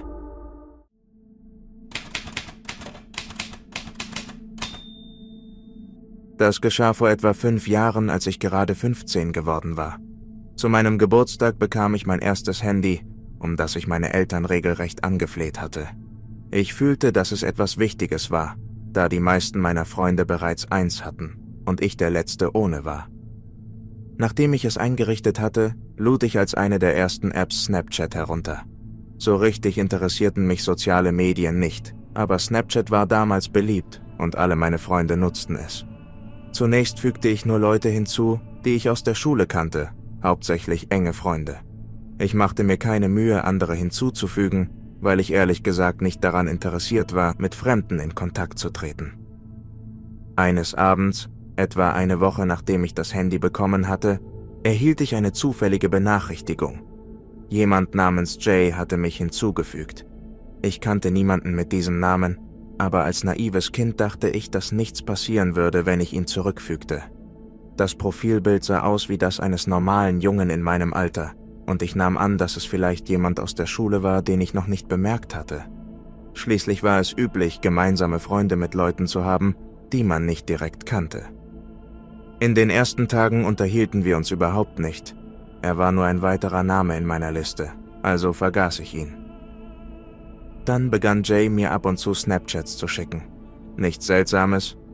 Das geschah vor etwa 5 Jahren, als ich gerade 15 geworden war. Zu meinem Geburtstag bekam ich mein erstes Handy, um das ich meine Eltern regelrecht angefleht hatte. Ich fühlte, dass es etwas Wichtiges war, da die meisten meiner Freunde bereits eins hatten und ich der Letzte ohne war. Nachdem ich es eingerichtet hatte, lud ich als eine der ersten Apps Snapchat herunter. So richtig interessierten mich soziale Medien nicht, aber Snapchat war damals beliebt und alle meine Freunde nutzten es. Zunächst fügte ich nur Leute hinzu, die ich aus der Schule kannte, hauptsächlich enge Freunde. Ich machte mir keine Mühe, andere hinzuzufügen, weil ich ehrlich gesagt nicht daran interessiert war, mit Fremden in Kontakt zu treten. Eines Abends, etwa eine Woche nachdem ich das Handy bekommen hatte, erhielt ich eine zufällige Benachrichtigung. Jemand namens Jay hatte mich hinzugefügt. Ich kannte niemanden mit diesem Namen, aber als naives Kind dachte ich, dass nichts passieren würde, wenn ich ihn zurückfügte. Das Profilbild sah aus wie das eines normalen Jungen in meinem Alter, und ich nahm an, dass es vielleicht jemand aus der Schule war, den ich noch nicht bemerkt hatte. Schließlich war es üblich, gemeinsame Freunde mit Leuten zu haben, die man nicht direkt kannte. In den ersten Tagen unterhielten wir uns überhaupt nicht. Er war nur ein weiterer Name in meiner Liste, also vergaß ich ihn. Dann begann Jay mir ab und zu Snapchats zu schicken. Nichts Seltsames,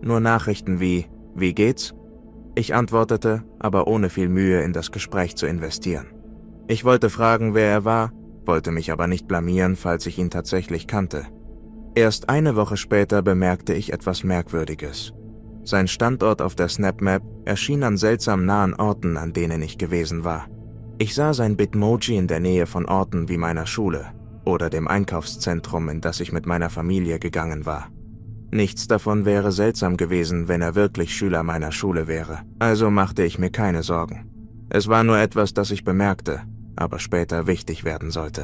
nur Nachrichten wie „Wie geht's?" Ich antwortete, aber ohne viel Mühe in das Gespräch zu investieren. Ich wollte fragen, wer er war, wollte mich aber nicht blamieren, falls ich ihn tatsächlich kannte. Erst eine Woche später bemerkte ich etwas Merkwürdiges. Sein Standort auf der SnapMap erschien an seltsam nahen Orten, an denen ich gewesen war. Ich sah sein Bitmoji in der Nähe von Orten wie meiner Schule oder dem Einkaufszentrum, in das ich mit meiner Familie gegangen war. Nichts davon wäre seltsam gewesen, wenn er wirklich Schüler meiner Schule wäre, also machte ich mir keine Sorgen. Es war nur etwas, das ich bemerkte, aber später wichtig werden sollte.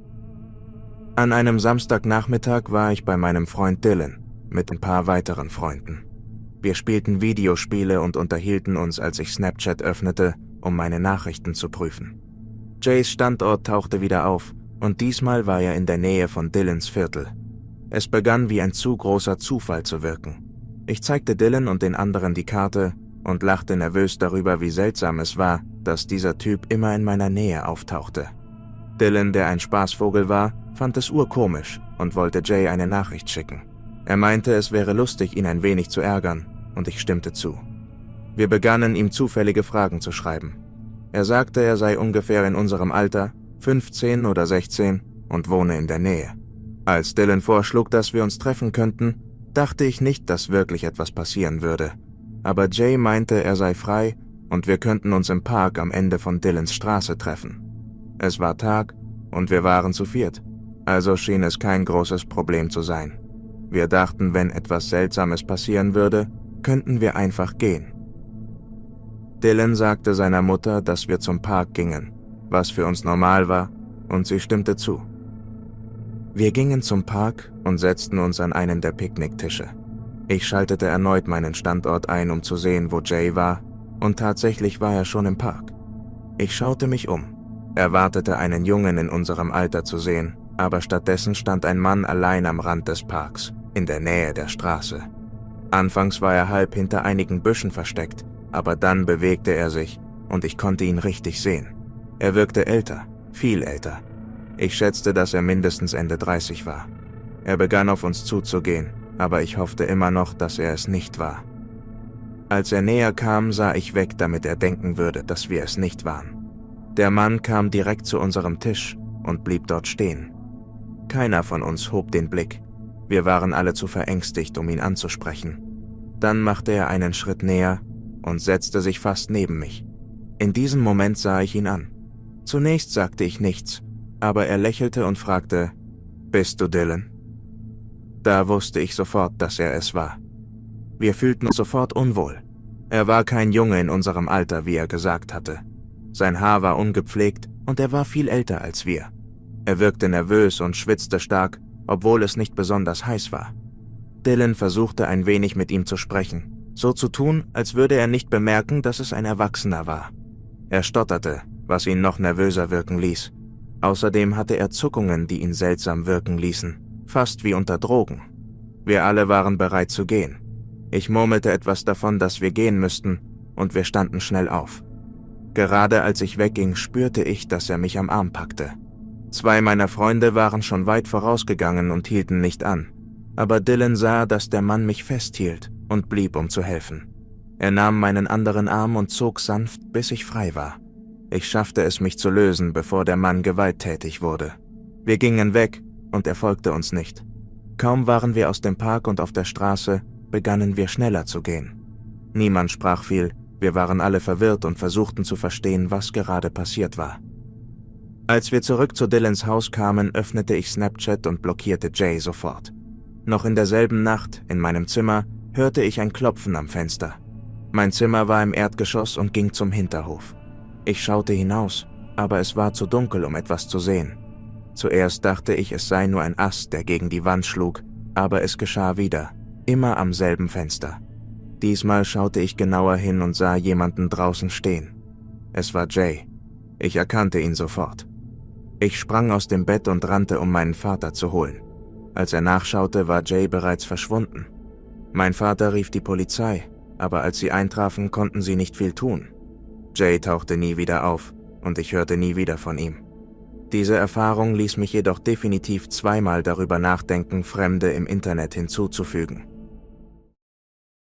An einem Samstagnachmittag war ich bei meinem Freund Dylan mit ein paar weiteren Freunden. Wir spielten Videospiele und unterhielten uns, als ich Snapchat öffnete, um meine Nachrichten zu prüfen. Jays Standort tauchte wieder auf und diesmal war er in der Nähe von Dylans Viertel. Es begann wie ein zu großer Zufall zu wirken. Ich zeigte Dylan und den anderen die Karte und lachte nervös darüber, wie seltsam es war, dass dieser Typ immer in meiner Nähe auftauchte. Dylan, der ein Spaßvogel war, fand es urkomisch und wollte Jay eine Nachricht schicken. Er meinte, es wäre lustig, ihn ein wenig zu ärgern, und ich stimmte zu. Wir begannen, ihm zufällige Fragen zu schreiben. Er sagte, er sei ungefähr in unserem Alter, 15 oder 16, und wohne in der Nähe. Als Dylan vorschlug, dass wir uns treffen könnten, dachte ich nicht, dass wirklich etwas passieren würde. Aber Jay meinte, er sei frei und wir könnten uns im Park am Ende von Dylans Straße treffen. Es war Tag und wir waren zu viert, also schien es kein großes Problem zu sein. Wir dachten, wenn etwas Seltsames passieren würde, könnten wir einfach gehen. Dylan sagte seiner Mutter, dass wir zum Park gingen, was für uns normal war, und sie stimmte zu. Wir gingen zum Park und setzten uns an einen der Picknicktische. Ich schaltete erneut meinen Standort ein, um zu sehen, wo Jay war, und tatsächlich war er schon im Park. Ich schaute mich um, erwartete einen Jungen in unserem Alter zu sehen, aber stattdessen stand ein Mann allein am Rand des Parks, in der Nähe der Straße. Anfangs war er halb hinter einigen Büschen versteckt, aber dann bewegte er sich und ich konnte ihn richtig sehen. Er wirkte älter, viel älter. Ich schätzte, dass er mindestens Ende 30 war. Er begann auf uns zuzugehen, aber ich hoffte immer noch, dass er es nicht war. Als er näher kam, sah ich weg, damit er denken würde, dass wir es nicht waren. Der Mann kam direkt zu unserem Tisch und blieb dort stehen. Keiner von uns hob den Blick. Wir waren alle zu verängstigt, um ihn anzusprechen. Dann machte er einen Schritt näher und setzte sich fast neben mich. In diesem Moment sah ich ihn an. Zunächst sagte ich nichts, aber er lächelte und fragte, »Bist du Dylan?« Da wusste ich sofort, dass er es war. Wir fühlten uns sofort unwohl. Er war kein Junge in unserem Alter, wie er gesagt hatte. Sein Haar war ungepflegt und er war viel älter als wir. Er wirkte nervös und schwitzte stark, obwohl es nicht besonders heiß war. Dylan versuchte ein wenig mit ihm zu sprechen, so zu tun, als würde er nicht bemerken, dass es ein Erwachsener war. Er stotterte, was ihn noch nervöser wirken ließ. Außerdem hatte er Zuckungen, die ihn seltsam wirken ließen, fast wie unter Drogen. Wir alle waren bereit zu gehen. Ich murmelte etwas davon, dass wir gehen müssten, und wir standen schnell auf. Gerade als ich wegging, spürte ich, dass er mich am Arm packte. 2 meiner Freunde waren schon weit vorausgegangen und hielten nicht an, aber Dylan sah, dass der Mann mich festhielt und blieb, um zu helfen. Er nahm meinen anderen Arm und zog sanft, bis ich frei war. Ich schaffte es, mich zu lösen, bevor der Mann gewalttätig wurde. Wir gingen weg und er folgte uns nicht. Kaum waren wir aus dem Park und auf der Straße, begannen wir schneller zu gehen. Niemand sprach viel, wir waren alle verwirrt und versuchten zu verstehen, was gerade passiert war. Als wir zurück zu Dylans Haus kamen, öffnete ich Snapchat und blockierte Jay sofort. Noch in derselben Nacht, in meinem Zimmer, hörte ich ein Klopfen am Fenster. Mein Zimmer war im Erdgeschoss und ging zum Hinterhof. Ich schaute hinaus, aber es war zu dunkel, um etwas zu sehen. Zuerst dachte ich, es sei nur ein Ast, der gegen die Wand schlug, aber es geschah wieder, immer am selben Fenster. Diesmal schaute ich genauer hin und sah jemanden draußen stehen. Es war Jay. Ich erkannte ihn sofort. Ich sprang aus dem Bett und rannte, um meinen Vater zu holen. Als er nachschaute, war Jay bereits verschwunden. Mein Vater rief die Polizei, aber als sie eintrafen, konnten sie nicht viel tun. Jay tauchte nie wieder auf und ich hörte nie wieder von ihm. Diese Erfahrung ließ mich jedoch definitiv zweimal darüber nachdenken, Fremde im Internet hinzuzufügen.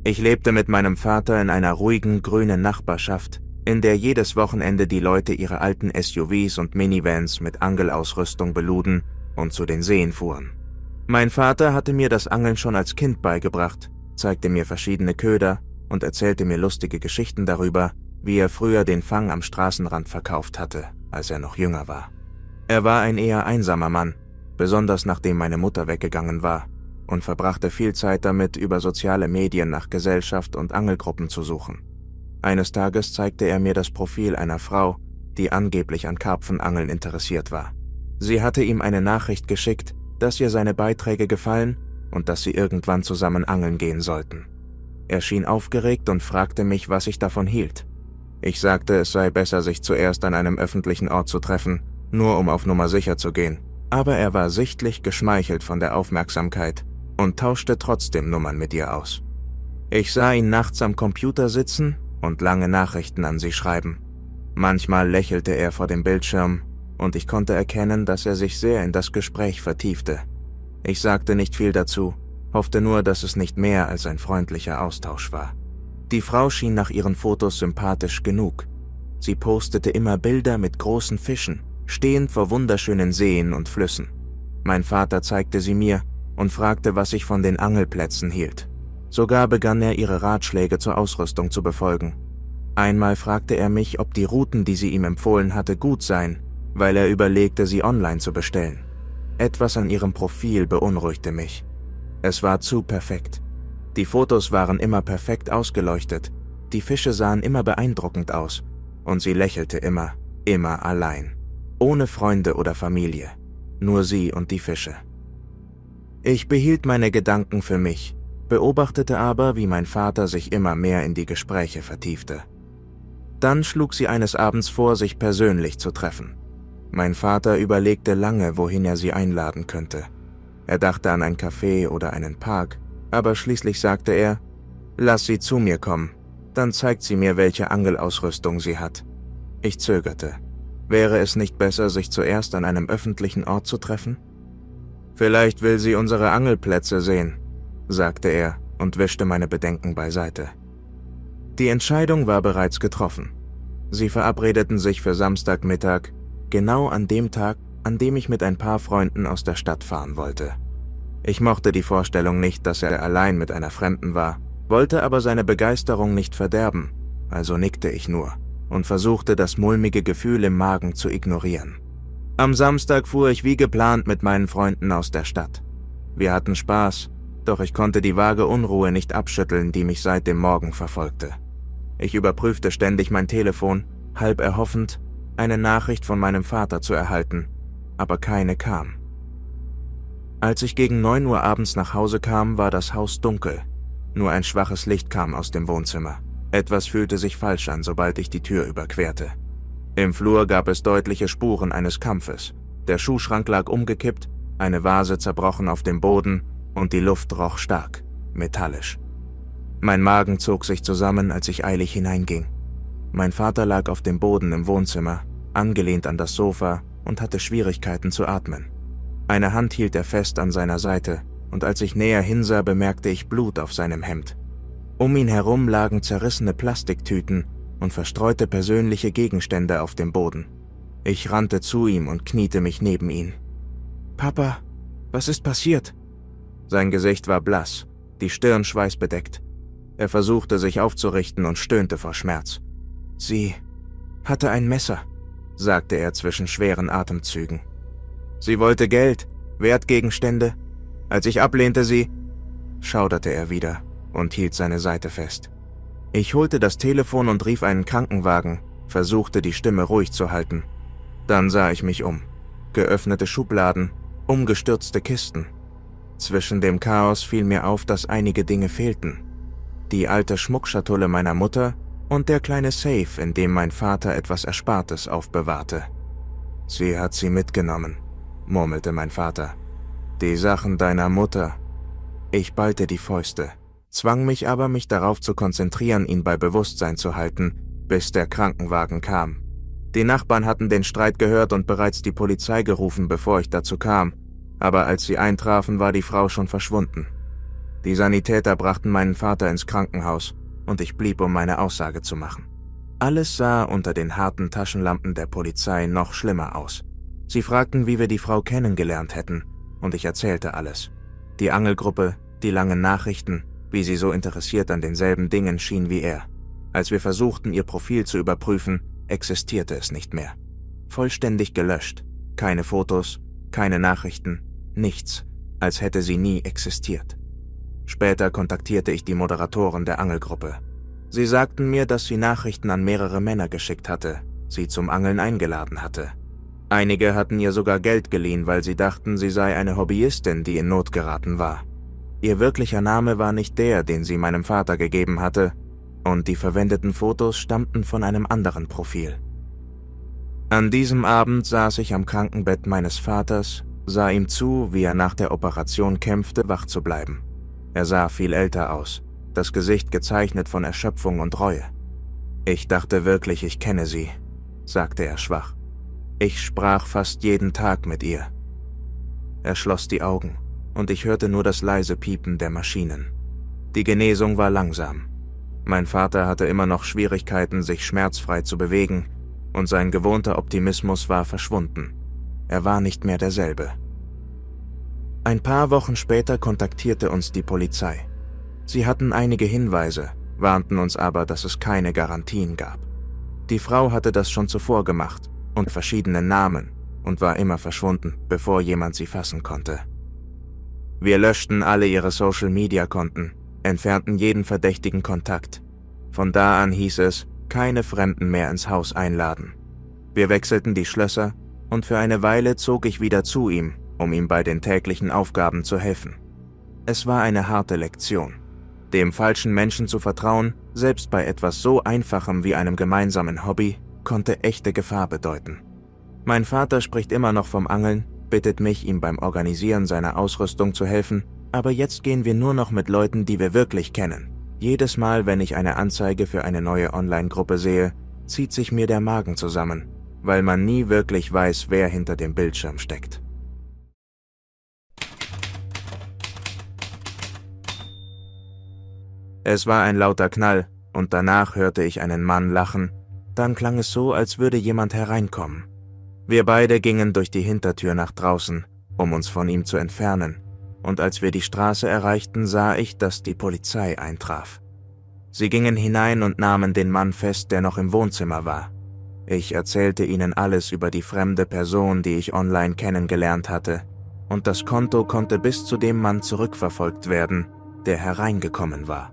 Ich lebte mit meinem Vater in einer ruhigen, grünen Nachbarschaft, in der jedes Wochenende die Leute ihre alten SUVs und Minivans mit Angelausrüstung beluden und zu den Seen fuhren. Mein Vater hatte mir das Angeln schon als Kind beigebracht, zeigte mir verschiedene Köder und erzählte mir lustige Geschichten darüber, wie er früher den Fang am Straßenrand verkauft hatte, als er noch jünger war. Er war ein eher einsamer Mann, besonders nachdem meine Mutter weggegangen war, und verbrachte viel Zeit damit, über soziale Medien nach Gesellschaft und Angelgruppen zu suchen. Eines Tages zeigte er mir das Profil einer Frau, die angeblich an Karpfenangeln interessiert war. Sie hatte ihm eine Nachricht geschickt, dass ihr seine Beiträge gefallen und dass sie irgendwann zusammen angeln gehen sollten. Er schien aufgeregt und fragte mich, was ich davon hielt. Ich sagte, es sei besser, sich zuerst an einem öffentlichen Ort zu treffen, nur um auf Nummer sicher zu gehen. Aber er war sichtlich geschmeichelt von der Aufmerksamkeit und tauschte trotzdem Nummern mit ihr aus. Ich sah ihn nachts am Computer sitzen und lange Nachrichten an sie schreiben. Manchmal lächelte er vor dem Bildschirm und ich konnte erkennen, dass er sich sehr in das Gespräch vertiefte. Ich sagte nicht viel dazu, hoffte nur, dass es nicht mehr als ein freundlicher Austausch war. Die Frau schien nach ihren Fotos sympathisch genug. Sie postete immer Bilder mit großen Fischen, stehend vor wunderschönen Seen und Flüssen. Mein Vater zeigte sie mir und fragte, was ich von den Angelplätzen hielt. Sogar begann er, ihre Ratschläge zur Ausrüstung zu befolgen. Einmal fragte er mich, ob die Routen, die sie ihm empfohlen hatte, gut seien, weil er überlegte, sie online zu bestellen. Etwas an ihrem Profil beunruhigte mich. Es war zu perfekt. Die Fotos waren immer perfekt ausgeleuchtet, die Fische sahen immer beeindruckend aus und sie lächelte immer allein. Ohne Freunde oder Familie, nur sie und die Fische. Ich behielt meine Gedanken für mich, beobachtete aber, wie mein Vater sich immer mehr in die Gespräche vertiefte. Dann schlug sie eines Abends vor, sich persönlich zu treffen. Mein Vater überlegte lange, wohin er sie einladen könnte. Er dachte an ein Café oder einen Park, aber schließlich sagte er, »Lass sie zu mir kommen, dann zeigt sie mir, welche Angelausrüstung sie hat.« Ich zögerte. Wäre es nicht besser, sich zuerst an einem öffentlichen Ort zu treffen? »Vielleicht will sie unsere Angelplätze sehen«, sagte er und wischte meine Bedenken beiseite. Die Entscheidung war bereits getroffen. Sie verabredeten sich für Samstagmittag, genau an dem Tag, an dem ich mit ein paar Freunden aus der Stadt fahren wollte. Ich mochte die Vorstellung nicht, dass er allein mit einer Fremden war, wollte aber seine Begeisterung nicht verderben, also nickte ich nur und versuchte, das mulmige Gefühl im Magen zu ignorieren. Am Samstag fuhr ich wie geplant mit meinen Freunden aus der Stadt. Wir hatten Spaß, doch ich konnte die vage Unruhe nicht abschütteln, die mich seit dem Morgen verfolgte. Ich überprüfte ständig mein Telefon, halb erhoffend, eine Nachricht von meinem Vater zu erhalten, aber keine kam. Als ich gegen 9 Uhr abends nach Hause kam, war das Haus dunkel. Nur ein schwaches Licht kam aus dem Wohnzimmer. Etwas fühlte sich falsch an, sobald ich die Tür überquerte. Im Flur gab es deutliche Spuren eines Kampfes. Der Schuhschrank lag umgekippt, eine Vase zerbrochen auf dem Boden und die Luft roch stark, metallisch. Mein Magen zog sich zusammen, als ich eilig hineinging. Mein Vater lag auf dem Boden im Wohnzimmer, angelehnt an das Sofa und hatte Schwierigkeiten zu atmen. Eine Hand hielt er fest an seiner Seite und als ich näher hinsah, bemerkte ich Blut auf seinem Hemd. Um ihn herum lagen zerrissene Plastiktüten und verstreute persönliche Gegenstände auf dem Boden. Ich rannte zu ihm und kniete mich neben ihn. »Papa, was ist passiert?« Sein Gesicht war blass, die Stirn schweißbedeckt. Er versuchte sich aufzurichten und stöhnte vor Schmerz. »Sie hatte ein Messer«, sagte er zwischen schweren Atemzügen. »Sie wollte Geld, Wertgegenstände. Als ich ablehnte, schauderte er wieder und hielt seine Seite fest. Ich holte das Telefon und rief einen Krankenwagen, versuchte die Stimme ruhig zu halten. Dann sah ich mich um. Geöffnete Schubladen, umgestürzte Kisten. Zwischen dem Chaos fiel mir auf, dass einige Dinge fehlten. Die alte Schmuckschatulle meiner Mutter und der kleine Safe, in dem mein Vater etwas Erspartes aufbewahrte. »Sie hat sie mitgenommen«, murmelte mein Vater. »Die Sachen deiner Mutter.« Ich ballte die Fäuste, zwang mich aber, mich darauf zu konzentrieren, ihn bei Bewusstsein zu halten, bis der Krankenwagen kam. Die Nachbarn hatten den Streit gehört und bereits die Polizei gerufen, bevor ich dazu kam, aber als sie eintrafen, war die Frau schon verschwunden. Die Sanitäter brachten meinen Vater ins Krankenhaus und ich blieb, um meine Aussage zu machen. Alles sah unter den harten Taschenlampen der Polizei noch schlimmer aus. Sie fragten, wie wir die Frau kennengelernt hätten, und ich erzählte alles. Die Angelgruppe, die langen Nachrichten, wie sie so interessiert an denselben Dingen schien wie er. Als wir versuchten, ihr Profil zu überprüfen, existierte es nicht mehr. Vollständig gelöscht. Keine Fotos, keine Nachrichten, nichts, als hätte sie nie existiert. Später kontaktierte ich die Moderatoren der Angelgruppe. Sie sagten mir, dass sie Nachrichten an mehrere Männer geschickt hatte, sie zum Angeln eingeladen hatte. Einige hatten ihr sogar Geld geliehen, weil sie dachten, sie sei eine Hobbyistin, die in Not geraten war. Ihr wirklicher Name war nicht der, den sie meinem Vater gegeben hatte, und die verwendeten Fotos stammten von einem anderen Profil. An diesem Abend saß ich am Krankenbett meines Vaters, sah ihm zu, wie er nach der Operation kämpfte, wach zu bleiben. Er sah viel älter aus, das Gesicht gezeichnet von Erschöpfung und Reue. »Ich dachte wirklich, ich kenne sie«, sagte er schwach. »Ich sprach fast jeden Tag mit ihr.« Er schloss die Augen, und ich hörte nur das leise Piepen der Maschinen. Die Genesung war langsam. Mein Vater hatte immer noch Schwierigkeiten, sich schmerzfrei zu bewegen, und sein gewohnter Optimismus war verschwunden. Er war nicht mehr derselbe. Ein paar Wochen später kontaktierte uns die Polizei. Sie hatten einige Hinweise, warnten uns aber, dass es keine Garantien gab. Die Frau hatte das schon zuvor gemacht, unter verschiedenen Namen, und war immer verschwunden, bevor jemand sie fassen konnte. Wir löschten alle ihre Social-Media-Konten, entfernten jeden verdächtigen Kontakt. Von da an hieß es, keine Fremden mehr ins Haus einladen. Wir wechselten die Schlösser, und für eine Weile zog ich wieder zu ihm, um ihm bei den täglichen Aufgaben zu helfen. Es war eine harte Lektion. Dem falschen Menschen zu vertrauen, selbst bei etwas so Einfachem wie einem gemeinsamen Hobby, konnte echte Gefahr bedeuten. Mein Vater spricht immer noch vom Angeln, bittet mich, ihm beim Organisieren seiner Ausrüstung zu helfen, aber jetzt gehen wir nur noch mit Leuten, die wir wirklich kennen. Jedes Mal, wenn ich eine Anzeige für eine neue Online-Gruppe sehe, zieht sich mir der Magen zusammen, weil man nie wirklich weiß, wer hinter dem Bildschirm steckt. Es war ein lauter Knall, und danach hörte ich einen Mann lachen. Dann klang es so, als würde jemand hereinkommen. Wir beide gingen durch die Hintertür nach draußen, um uns von ihm zu entfernen, und als wir die Straße erreichten, sah ich, dass die Polizei eintraf. Sie gingen hinein und nahmen den Mann fest, der noch im Wohnzimmer war. Ich erzählte ihnen alles über die fremde Person, die ich online kennengelernt hatte, und das Konto konnte bis zu dem Mann zurückverfolgt werden, der hereingekommen war.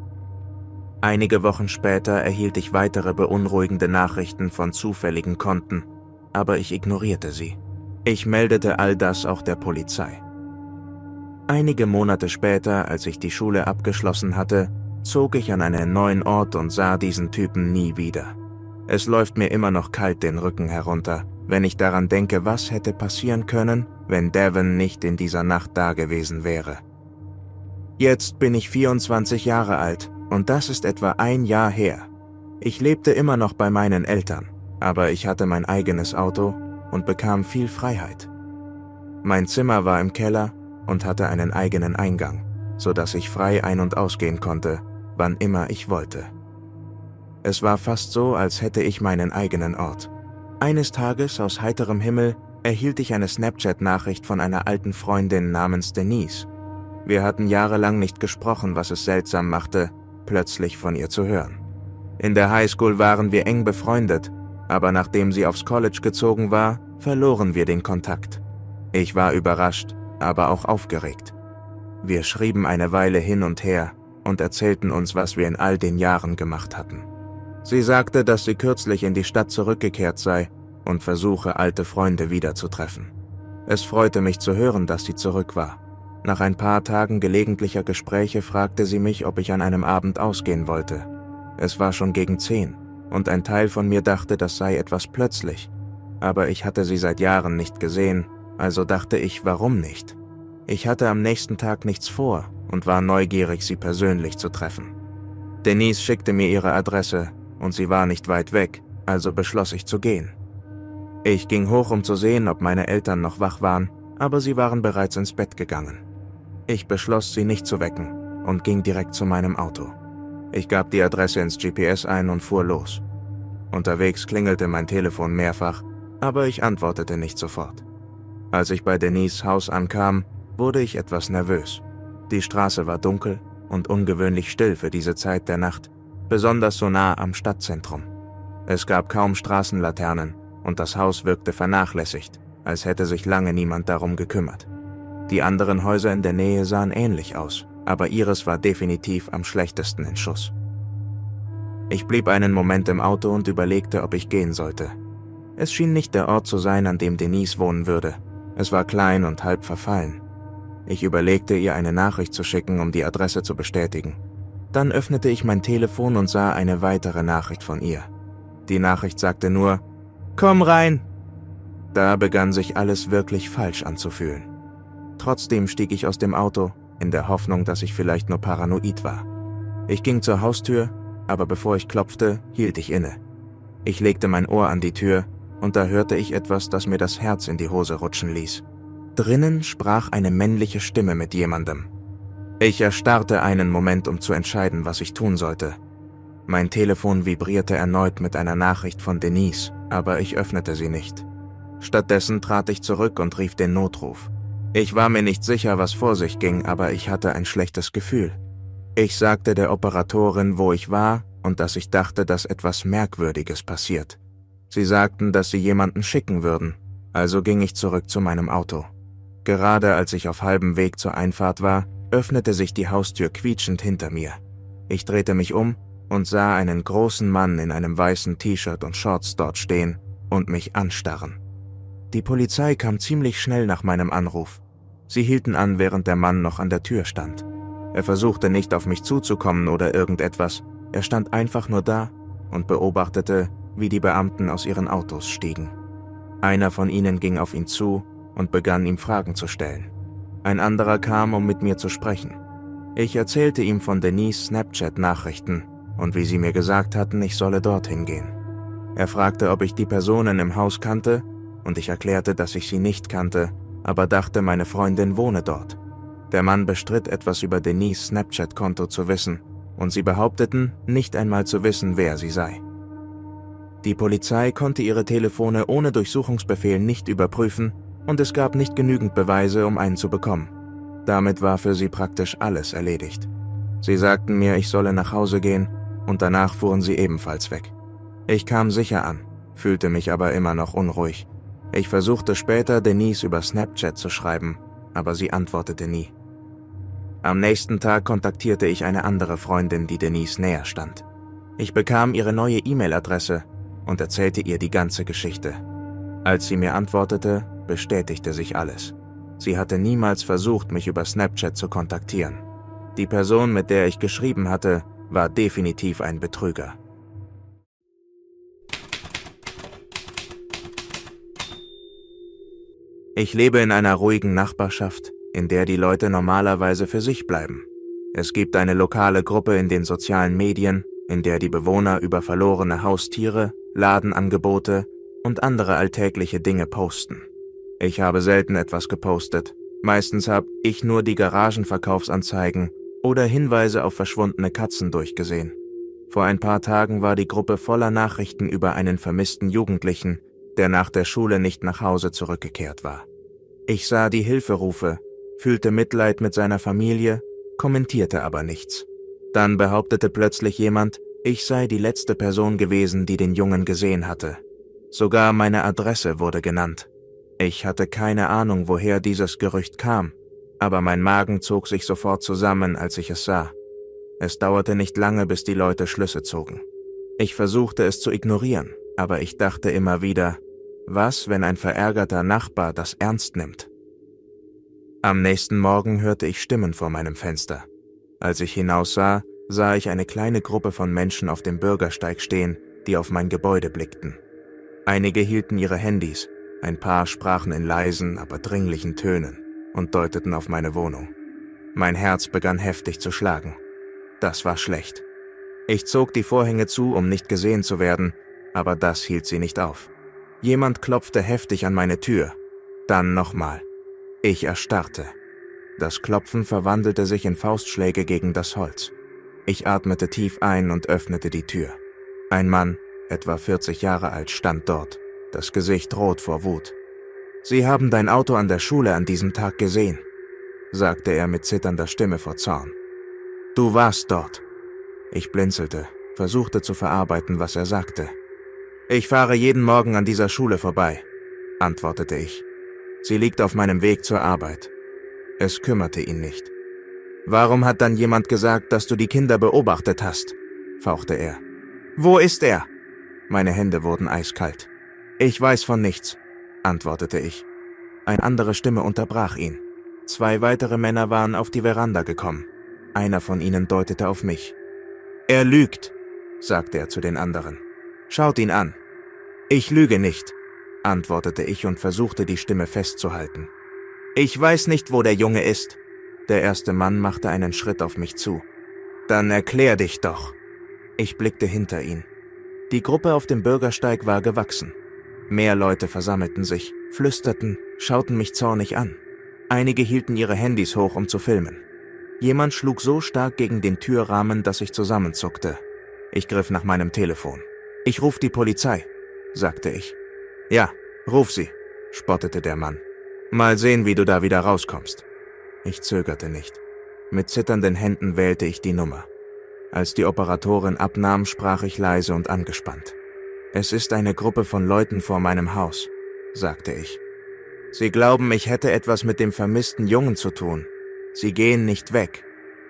Einige Wochen später erhielt ich weitere beunruhigende Nachrichten von zufälligen Konten, aber ich ignorierte sie. Ich meldete all das auch der Polizei. Einige Monate später, als ich die Schule abgeschlossen hatte, zog ich an einen neuen Ort und sah diesen Typen nie wieder. Es läuft mir immer noch kalt den Rücken herunter, wenn ich daran denke, was hätte passieren können, wenn Devon nicht in dieser Nacht da gewesen wäre. Jetzt bin ich 24 Jahre alt und das ist etwa ein Jahr her. Ich lebte immer noch bei meinen Eltern, aber ich hatte mein eigenes Auto und bekam viel Freiheit. Mein Zimmer war im Keller und hatte einen eigenen Eingang, sodass ich frei ein- und ausgehen konnte, wann immer ich wollte. Es war fast so, als hätte ich meinen eigenen Ort. Eines Tages, aus heiterem Himmel, erhielt ich eine Snapchat-Nachricht von einer alten Freundin namens Denise. Wir hatten jahrelang nicht gesprochen, was es seltsam machte, plötzlich von ihr zu hören. In der Highschool waren wir eng befreundet, aber nachdem sie aufs College gezogen war, verloren wir den Kontakt. Ich war überrascht, aber auch aufgeregt. Wir schrieben eine Weile hin und her und erzählten uns, was wir in all den Jahren gemacht hatten. Sie sagte, dass sie kürzlich in die Stadt zurückgekehrt sei und versuche, alte Freunde wiederzutreffen. Es freute mich zu hören, dass sie zurück war. Nach ein paar Tagen gelegentlicher Gespräche fragte sie mich, ob ich an einem Abend ausgehen wollte. Es war schon gegen 10 und ein Teil von mir dachte, das sei etwas plötzlich. Aber ich hatte sie seit Jahren nicht gesehen, also dachte ich, warum nicht? Ich hatte am nächsten Tag nichts vor und war neugierig, sie persönlich zu treffen. Denise schickte mir ihre Adresse und sie war nicht weit weg, also beschloss ich zu gehen. Ich ging hoch, um zu sehen, ob meine Eltern noch wach waren, aber sie waren bereits ins Bett gegangen. Ich beschloss, sie nicht zu wecken und ging direkt zu meinem Auto. Ich gab die Adresse ins GPS ein und fuhr los. Unterwegs klingelte mein Telefon mehrfach, aber ich antwortete nicht sofort. Als ich bei Denise' Haus ankam, wurde ich etwas nervös. Die Straße war dunkel und ungewöhnlich still für diese Zeit der Nacht, besonders so nah am Stadtzentrum. Es gab kaum Straßenlaternen und das Haus wirkte vernachlässigt, als hätte sich lange niemand darum gekümmert. Die anderen Häuser in der Nähe sahen ähnlich aus, aber ihres war definitiv am schlechtesten in Schuss. Ich blieb einen Moment im Auto und überlegte, ob ich gehen sollte. Es schien nicht der Ort zu sein, an dem Denise wohnen würde. Es war klein und halb verfallen. Ich überlegte, ihr eine Nachricht zu schicken, um die Adresse zu bestätigen. Dann öffnete ich mein Telefon und sah eine weitere Nachricht von ihr. Die Nachricht sagte nur: „Komm rein!" Da begann sich alles wirklich falsch anzufühlen. Trotzdem stieg ich aus dem Auto, in der Hoffnung, dass ich vielleicht nur paranoid war. Ich ging zur Haustür, aber bevor ich klopfte, hielt ich inne. Ich legte mein Ohr an die Tür und da hörte ich etwas, das mir das Herz in die Hose rutschen ließ. Drinnen sprach eine männliche Stimme mit jemandem. Ich erstarrte einen Moment, um zu entscheiden, was ich tun sollte. Mein Telefon vibrierte erneut mit einer Nachricht von Denise, aber ich öffnete sie nicht. Stattdessen trat ich zurück und rief den Notruf. Ich war mir nicht sicher, was vor sich ging, aber ich hatte ein schlechtes Gefühl. Ich sagte der Operatorin, wo ich war und dass ich dachte, dass etwas Merkwürdiges passiert. Sie sagten, dass sie jemanden schicken würden, also ging ich zurück zu meinem Auto. Gerade als ich auf halbem Weg zur Einfahrt war, öffnete sich die Haustür quietschend hinter mir. Ich drehte mich um und sah einen großen Mann in einem weißen T-Shirt und Shorts dort stehen und mich anstarren. Die Polizei kam ziemlich schnell nach meinem Anruf. Sie hielten an, während der Mann noch an der Tür stand. Er versuchte nicht auf mich zuzukommen oder irgendetwas, er stand einfach nur da und beobachtete, wie die Beamten aus ihren Autos stiegen. Einer von ihnen ging auf ihn zu und begann ihm Fragen zu stellen. Ein anderer kam, um mit mir zu sprechen. Ich erzählte ihm von Denise' Snapchat-Nachrichten und wie sie mir gesagt hatten, ich solle dorthin gehen. Er fragte, ob ich die Personen im Haus kannte, und ich erklärte, dass ich sie nicht kannte, aber dachte, meine Freundin wohne dort. Der Mann bestritt, etwas über Denise' Snapchat-Konto zu wissen, und sie behaupteten, nicht einmal zu wissen, wer sie sei. Die Polizei konnte ihre Telefone ohne Durchsuchungsbefehl nicht überprüfen und es gab nicht genügend Beweise, um einen zu bekommen. Damit war für sie praktisch alles erledigt. Sie sagten mir, ich solle nach Hause gehen und danach fuhren sie ebenfalls weg. Ich kam sicher an, fühlte mich aber immer noch unruhig. Ich versuchte später, Denise über Snapchat zu schreiben, aber sie antwortete nie. Am nächsten Tag kontaktierte ich eine andere Freundin, die Denise näher stand. Ich bekam ihre neue E-Mail-Adresse und erzählte ihr die ganze Geschichte. Als sie mir antwortete, bestätigte sich alles. Sie hatte niemals versucht, mich über Snapchat zu kontaktieren. Die Person, mit der ich geschrieben hatte, war definitiv ein Betrüger. Ich lebe in einer ruhigen Nachbarschaft, in der die Leute normalerweise für sich bleiben. Es gibt eine lokale Gruppe in den sozialen Medien, in der die Bewohner über verlorene Haustiere, Ladenangebote und andere alltägliche Dinge posten. Ich habe selten etwas gepostet. Meistens habe ich nur die Garagenverkaufsanzeigen oder Hinweise auf verschwundene Katzen durchgesehen. Vor ein paar Tagen war die Gruppe voller Nachrichten über einen vermissten Jugendlichen, der nach der Schule nicht nach Hause zurückgekehrt war. Ich sah die Hilferufe, fühlte Mitleid mit seiner Familie, kommentierte aber nichts. Dann behauptete plötzlich jemand, ich sei die letzte Person gewesen, die den Jungen gesehen hatte. Sogar meine Adresse wurde genannt. Ich hatte keine Ahnung, woher dieses Gerücht kam, aber mein Magen zog sich sofort zusammen, als ich es sah. Es dauerte nicht lange, bis die Leute Schlüsse zogen. Ich versuchte es zu ignorieren, aber ich dachte immer wieder, was, wenn ein verärgerter Nachbar das ernst nimmt? Am nächsten Morgen hörte ich Stimmen vor meinem Fenster. Als ich hinaussah, sah ich eine kleine Gruppe von Menschen auf dem Bürgersteig stehen, die auf mein Gebäude blickten. Einige hielten ihre Handys, ein paar sprachen in leisen, aber dringlichen Tönen und deuteten auf meine Wohnung. Mein Herz begann heftig zu schlagen. Das war schlecht. Ich zog die Vorhänge zu, um nicht gesehen zu werden, aber das hielt sie nicht auf. Jemand klopfte heftig an meine Tür. Dann nochmal. Ich erstarrte. Das Klopfen verwandelte sich in Faustschläge gegen das Holz. Ich atmete tief ein und öffnete die Tür. Ein Mann, etwa 40 Jahre alt, stand dort, das Gesicht rot vor Wut. »Sie haben dein Auto an der Schule an diesem Tag gesehen«, sagte er mit zitternder Stimme vor Zorn. »Du warst dort.« Ich blinzelte, versuchte zu verarbeiten, was er sagte. »Ich fahre jeden Morgen an dieser Schule vorbei«, antwortete ich. »Sie liegt auf meinem Weg zur Arbeit.« Es kümmerte ihn nicht. »Warum hat dann jemand gesagt, dass du die Kinder beobachtet hast?«, fauchte er. »Wo ist er?« Meine Hände wurden eiskalt. »Ich weiß von nichts«, antwortete ich. Eine andere Stimme unterbrach ihn. 2 weitere Männer waren auf die Veranda gekommen. Einer von ihnen deutete auf mich. »Er lügt«, sagte er zu den anderen. »Schaut ihn an.« »Ich lüge nicht«, antwortete ich und versuchte, die Stimme festzuhalten. »Ich weiß nicht, wo der Junge ist.« Der erste Mann machte einen Schritt auf mich zu. »Dann erklär dich doch.« Ich blickte hinter ihn. Die Gruppe auf dem Bürgersteig war gewachsen. Mehr Leute versammelten sich, flüsterten, schauten mich zornig an. Einige hielten ihre Handys hoch, um zu filmen. Jemand schlug so stark gegen den Türrahmen, dass ich zusammenzuckte. Ich griff nach meinem Telefon. »Ich ruf die Polizei«, sagte ich. »Ja, ruf sie«, spottete der Mann. »Mal sehen, wie du da wieder rauskommst.« Ich zögerte nicht. Mit zitternden Händen wählte ich die Nummer. Als die Operatorin abnahm, sprach ich leise und angespannt. »Es ist eine Gruppe von Leuten vor meinem Haus«, sagte ich. »Sie glauben, ich hätte etwas mit dem vermissten Jungen zu tun. Sie gehen nicht weg.«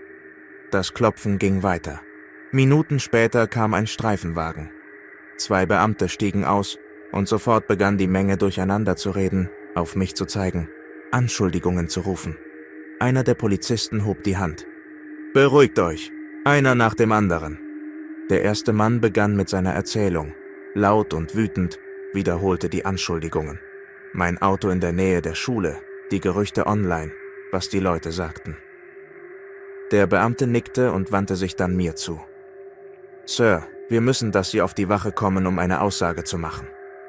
Das Klopfen ging weiter. Minuten später kam ein Streifenwagen. 2 Beamte stiegen aus, und sofort begann die Menge durcheinander zu reden, auf mich zu zeigen, Anschuldigungen zu rufen. Einer der Polizisten hob die Hand. »Beruhigt euch, einer nach dem anderen.« Der erste Mann begann mit seiner Erzählung. Laut und wütend wiederholte die Anschuldigungen. Mein Auto in der Nähe der Schule, die Gerüchte online, was die Leute sagten. Der Beamte nickte und wandte sich dann mir zu. »Sir, wir müssen, dass Sie auf die Wache kommen, um eine Aussage zu machen.«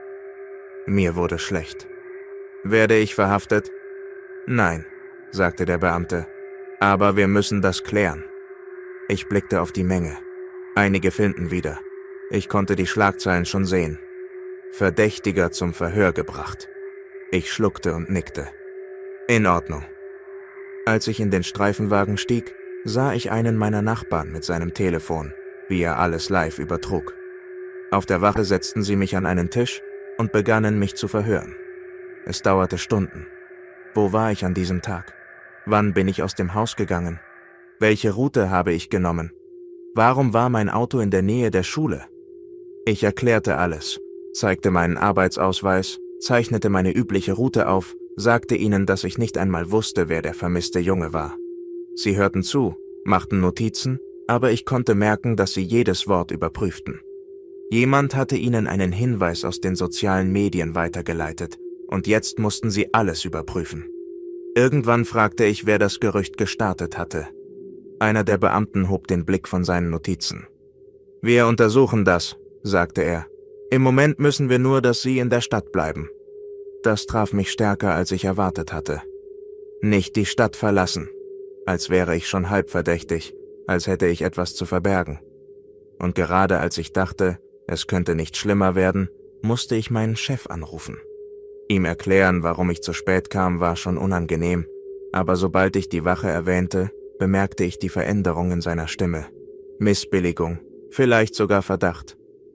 Mir wurde schlecht. »Werde ich verhaftet?« »Nein«, sagte der Beamte, »aber wir müssen das klären.« Ich blickte auf die Menge. Einige filmten wieder. Ich konnte die Schlagzeilen schon sehen. »Verdächtiger zum Verhör gebracht.« Ich schluckte und nickte. »In Ordnung.« Als ich in den Streifenwagen stieg, sah ich einen meiner Nachbarn mit seinem Telefon, wie er alles live übertrug. Auf der Wache setzten sie mich an einen Tisch und begannen, mich zu verhören. Es dauerte Stunden. Wo war ich an diesem Tag? Wann bin ich aus dem Haus gegangen? Welche Route habe ich genommen? Warum war mein Auto in der Nähe der Schule? Ich erklärte alles, zeigte meinen Arbeitsausweis, zeichnete meine übliche Route auf, sagte ihnen, dass ich nicht einmal wusste, wer der vermisste Junge war. Sie hörten zu, machten Notizen, aber ich konnte merken, dass sie jedes Wort überprüften. Jemand hatte ihnen einen Hinweis aus den sozialen Medien weitergeleitet, und jetzt mussten sie alles überprüfen. Irgendwann fragte ich, wer das Gerücht gestartet hatte. Einer der Beamten hob den Blick von seinen Notizen. »Wir untersuchen das«, sagte er. »Im Moment müssen wir nur, dass Sie in der Stadt bleiben.« Das traf mich stärker, als ich erwartet hatte. Nicht die Stadt verlassen, als wäre ich schon halb verdächtig, als hätte ich etwas zu verbergen. Und gerade als ich dachte, es könnte nicht schlimmer werden, musste ich meinen Chef anrufen. Ihm erklären, warum ich zu spät kam, war schon unangenehm, aber sobald ich die Wache erwähnte, bemerkte ich die Veränderung in seiner Stimme. Missbilligung, vielleicht sogar Verdacht.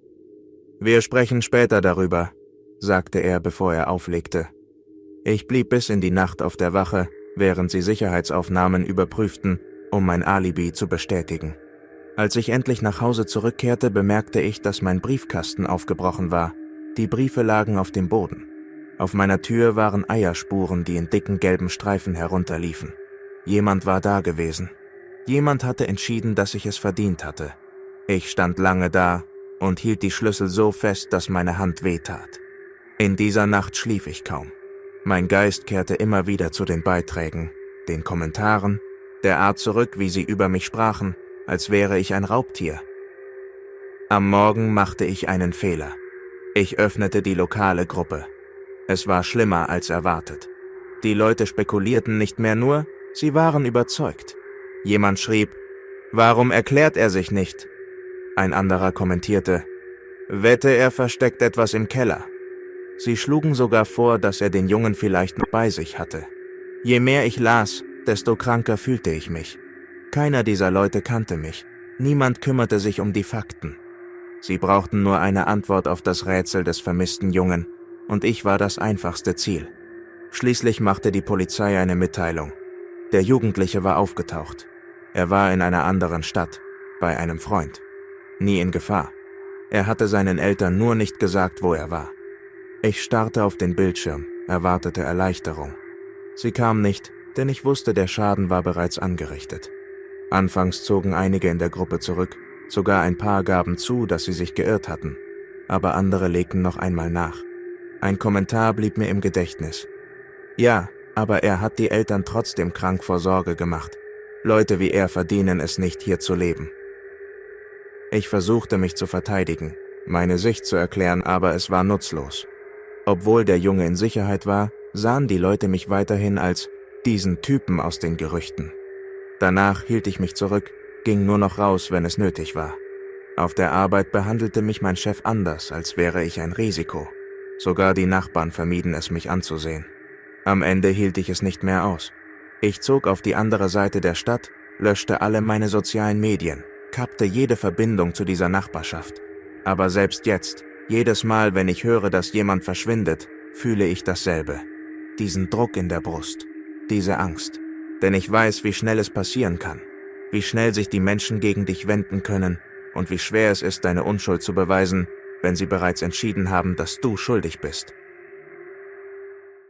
»Wir sprechen später darüber«, sagte er, bevor er auflegte. Ich blieb bis in die Nacht auf der Wache, während sie Sicherheitsaufnahmen überprüften, um mein Alibi zu bestätigen. Als ich endlich nach Hause zurückkehrte, bemerkte ich, dass mein Briefkasten aufgebrochen war. Die Briefe lagen auf dem Boden. Auf meiner Tür waren Eierspuren, die in dicken gelben Streifen herunterliefen. Jemand war da gewesen. Jemand hatte entschieden, dass ich es verdient hatte. Ich stand lange da und hielt die Schlüssel so fest, dass meine Hand wehtat. In dieser Nacht schlief ich kaum. Mein Geist kehrte immer wieder zu den Beiträgen, den Kommentaren, der Art zurück, wie sie über mich sprachen, als wäre ich ein Raubtier. Am Morgen machte ich einen Fehler. Ich öffnete die lokale Gruppe. Es war schlimmer als erwartet. Die Leute spekulierten nicht mehr nur, Sie waren überzeugt. Jemand schrieb, warum erklärt er sich nicht? Ein anderer kommentierte, wette, er versteckt etwas im Keller. Sie schlugen sogar vor, dass er den Jungen vielleicht noch bei sich hatte. Je mehr ich las, desto kranker fühlte ich mich. Keiner dieser Leute kannte mich. Niemand kümmerte sich um die Fakten. Sie brauchten nur eine Antwort auf das Rätsel des vermissten Jungen, und ich war das einfachste Ziel. Schließlich machte die Polizei eine Mitteilung. Der Jugendliche war aufgetaucht. Er war in einer anderen Stadt, bei einem Freund. Nie in Gefahr. Er hatte seinen Eltern nur nicht gesagt, wo er war. Ich starrte auf den Bildschirm, erwartete Erleichterung. Sie kam nicht, denn ich wusste, der Schaden war bereits angerichtet. Anfangs zogen einige in der Gruppe zurück, sogar ein paar gaben zu, dass sie sich geirrt hatten, aber andere legten noch einmal nach. Ein Kommentar blieb mir im Gedächtnis. Ja, aber er hat die Eltern trotzdem krank vor Sorge gemacht. Leute wie er verdienen es nicht, hier zu leben. Ich versuchte mich zu verteidigen, meine Sicht zu erklären, aber es war nutzlos. Obwohl der Junge in Sicherheit war, sahen die Leute mich weiterhin als diesen Typen aus den Gerüchten. Danach hielt ich mich zurück, ging nur noch raus, wenn es nötig war. Auf der Arbeit behandelte mich mein Chef anders, als wäre ich ein Risiko. Sogar die Nachbarn vermieden es, mich anzusehen. Am Ende hielt ich es nicht mehr aus. Ich zog auf die andere Seite der Stadt, löschte alle meine sozialen Medien, kappte jede Verbindung zu dieser Nachbarschaft. Aber selbst jetzt, jedes Mal, wenn ich höre, dass jemand verschwindet, fühle ich dasselbe. Diesen Druck in der Brust, diese Angst. Denn ich weiß, wie schnell es passieren kann, wie schnell sich die Menschen gegen dich wenden können und wie schwer es ist, deine Unschuld zu beweisen, wenn sie bereits entschieden haben, dass du schuldig bist.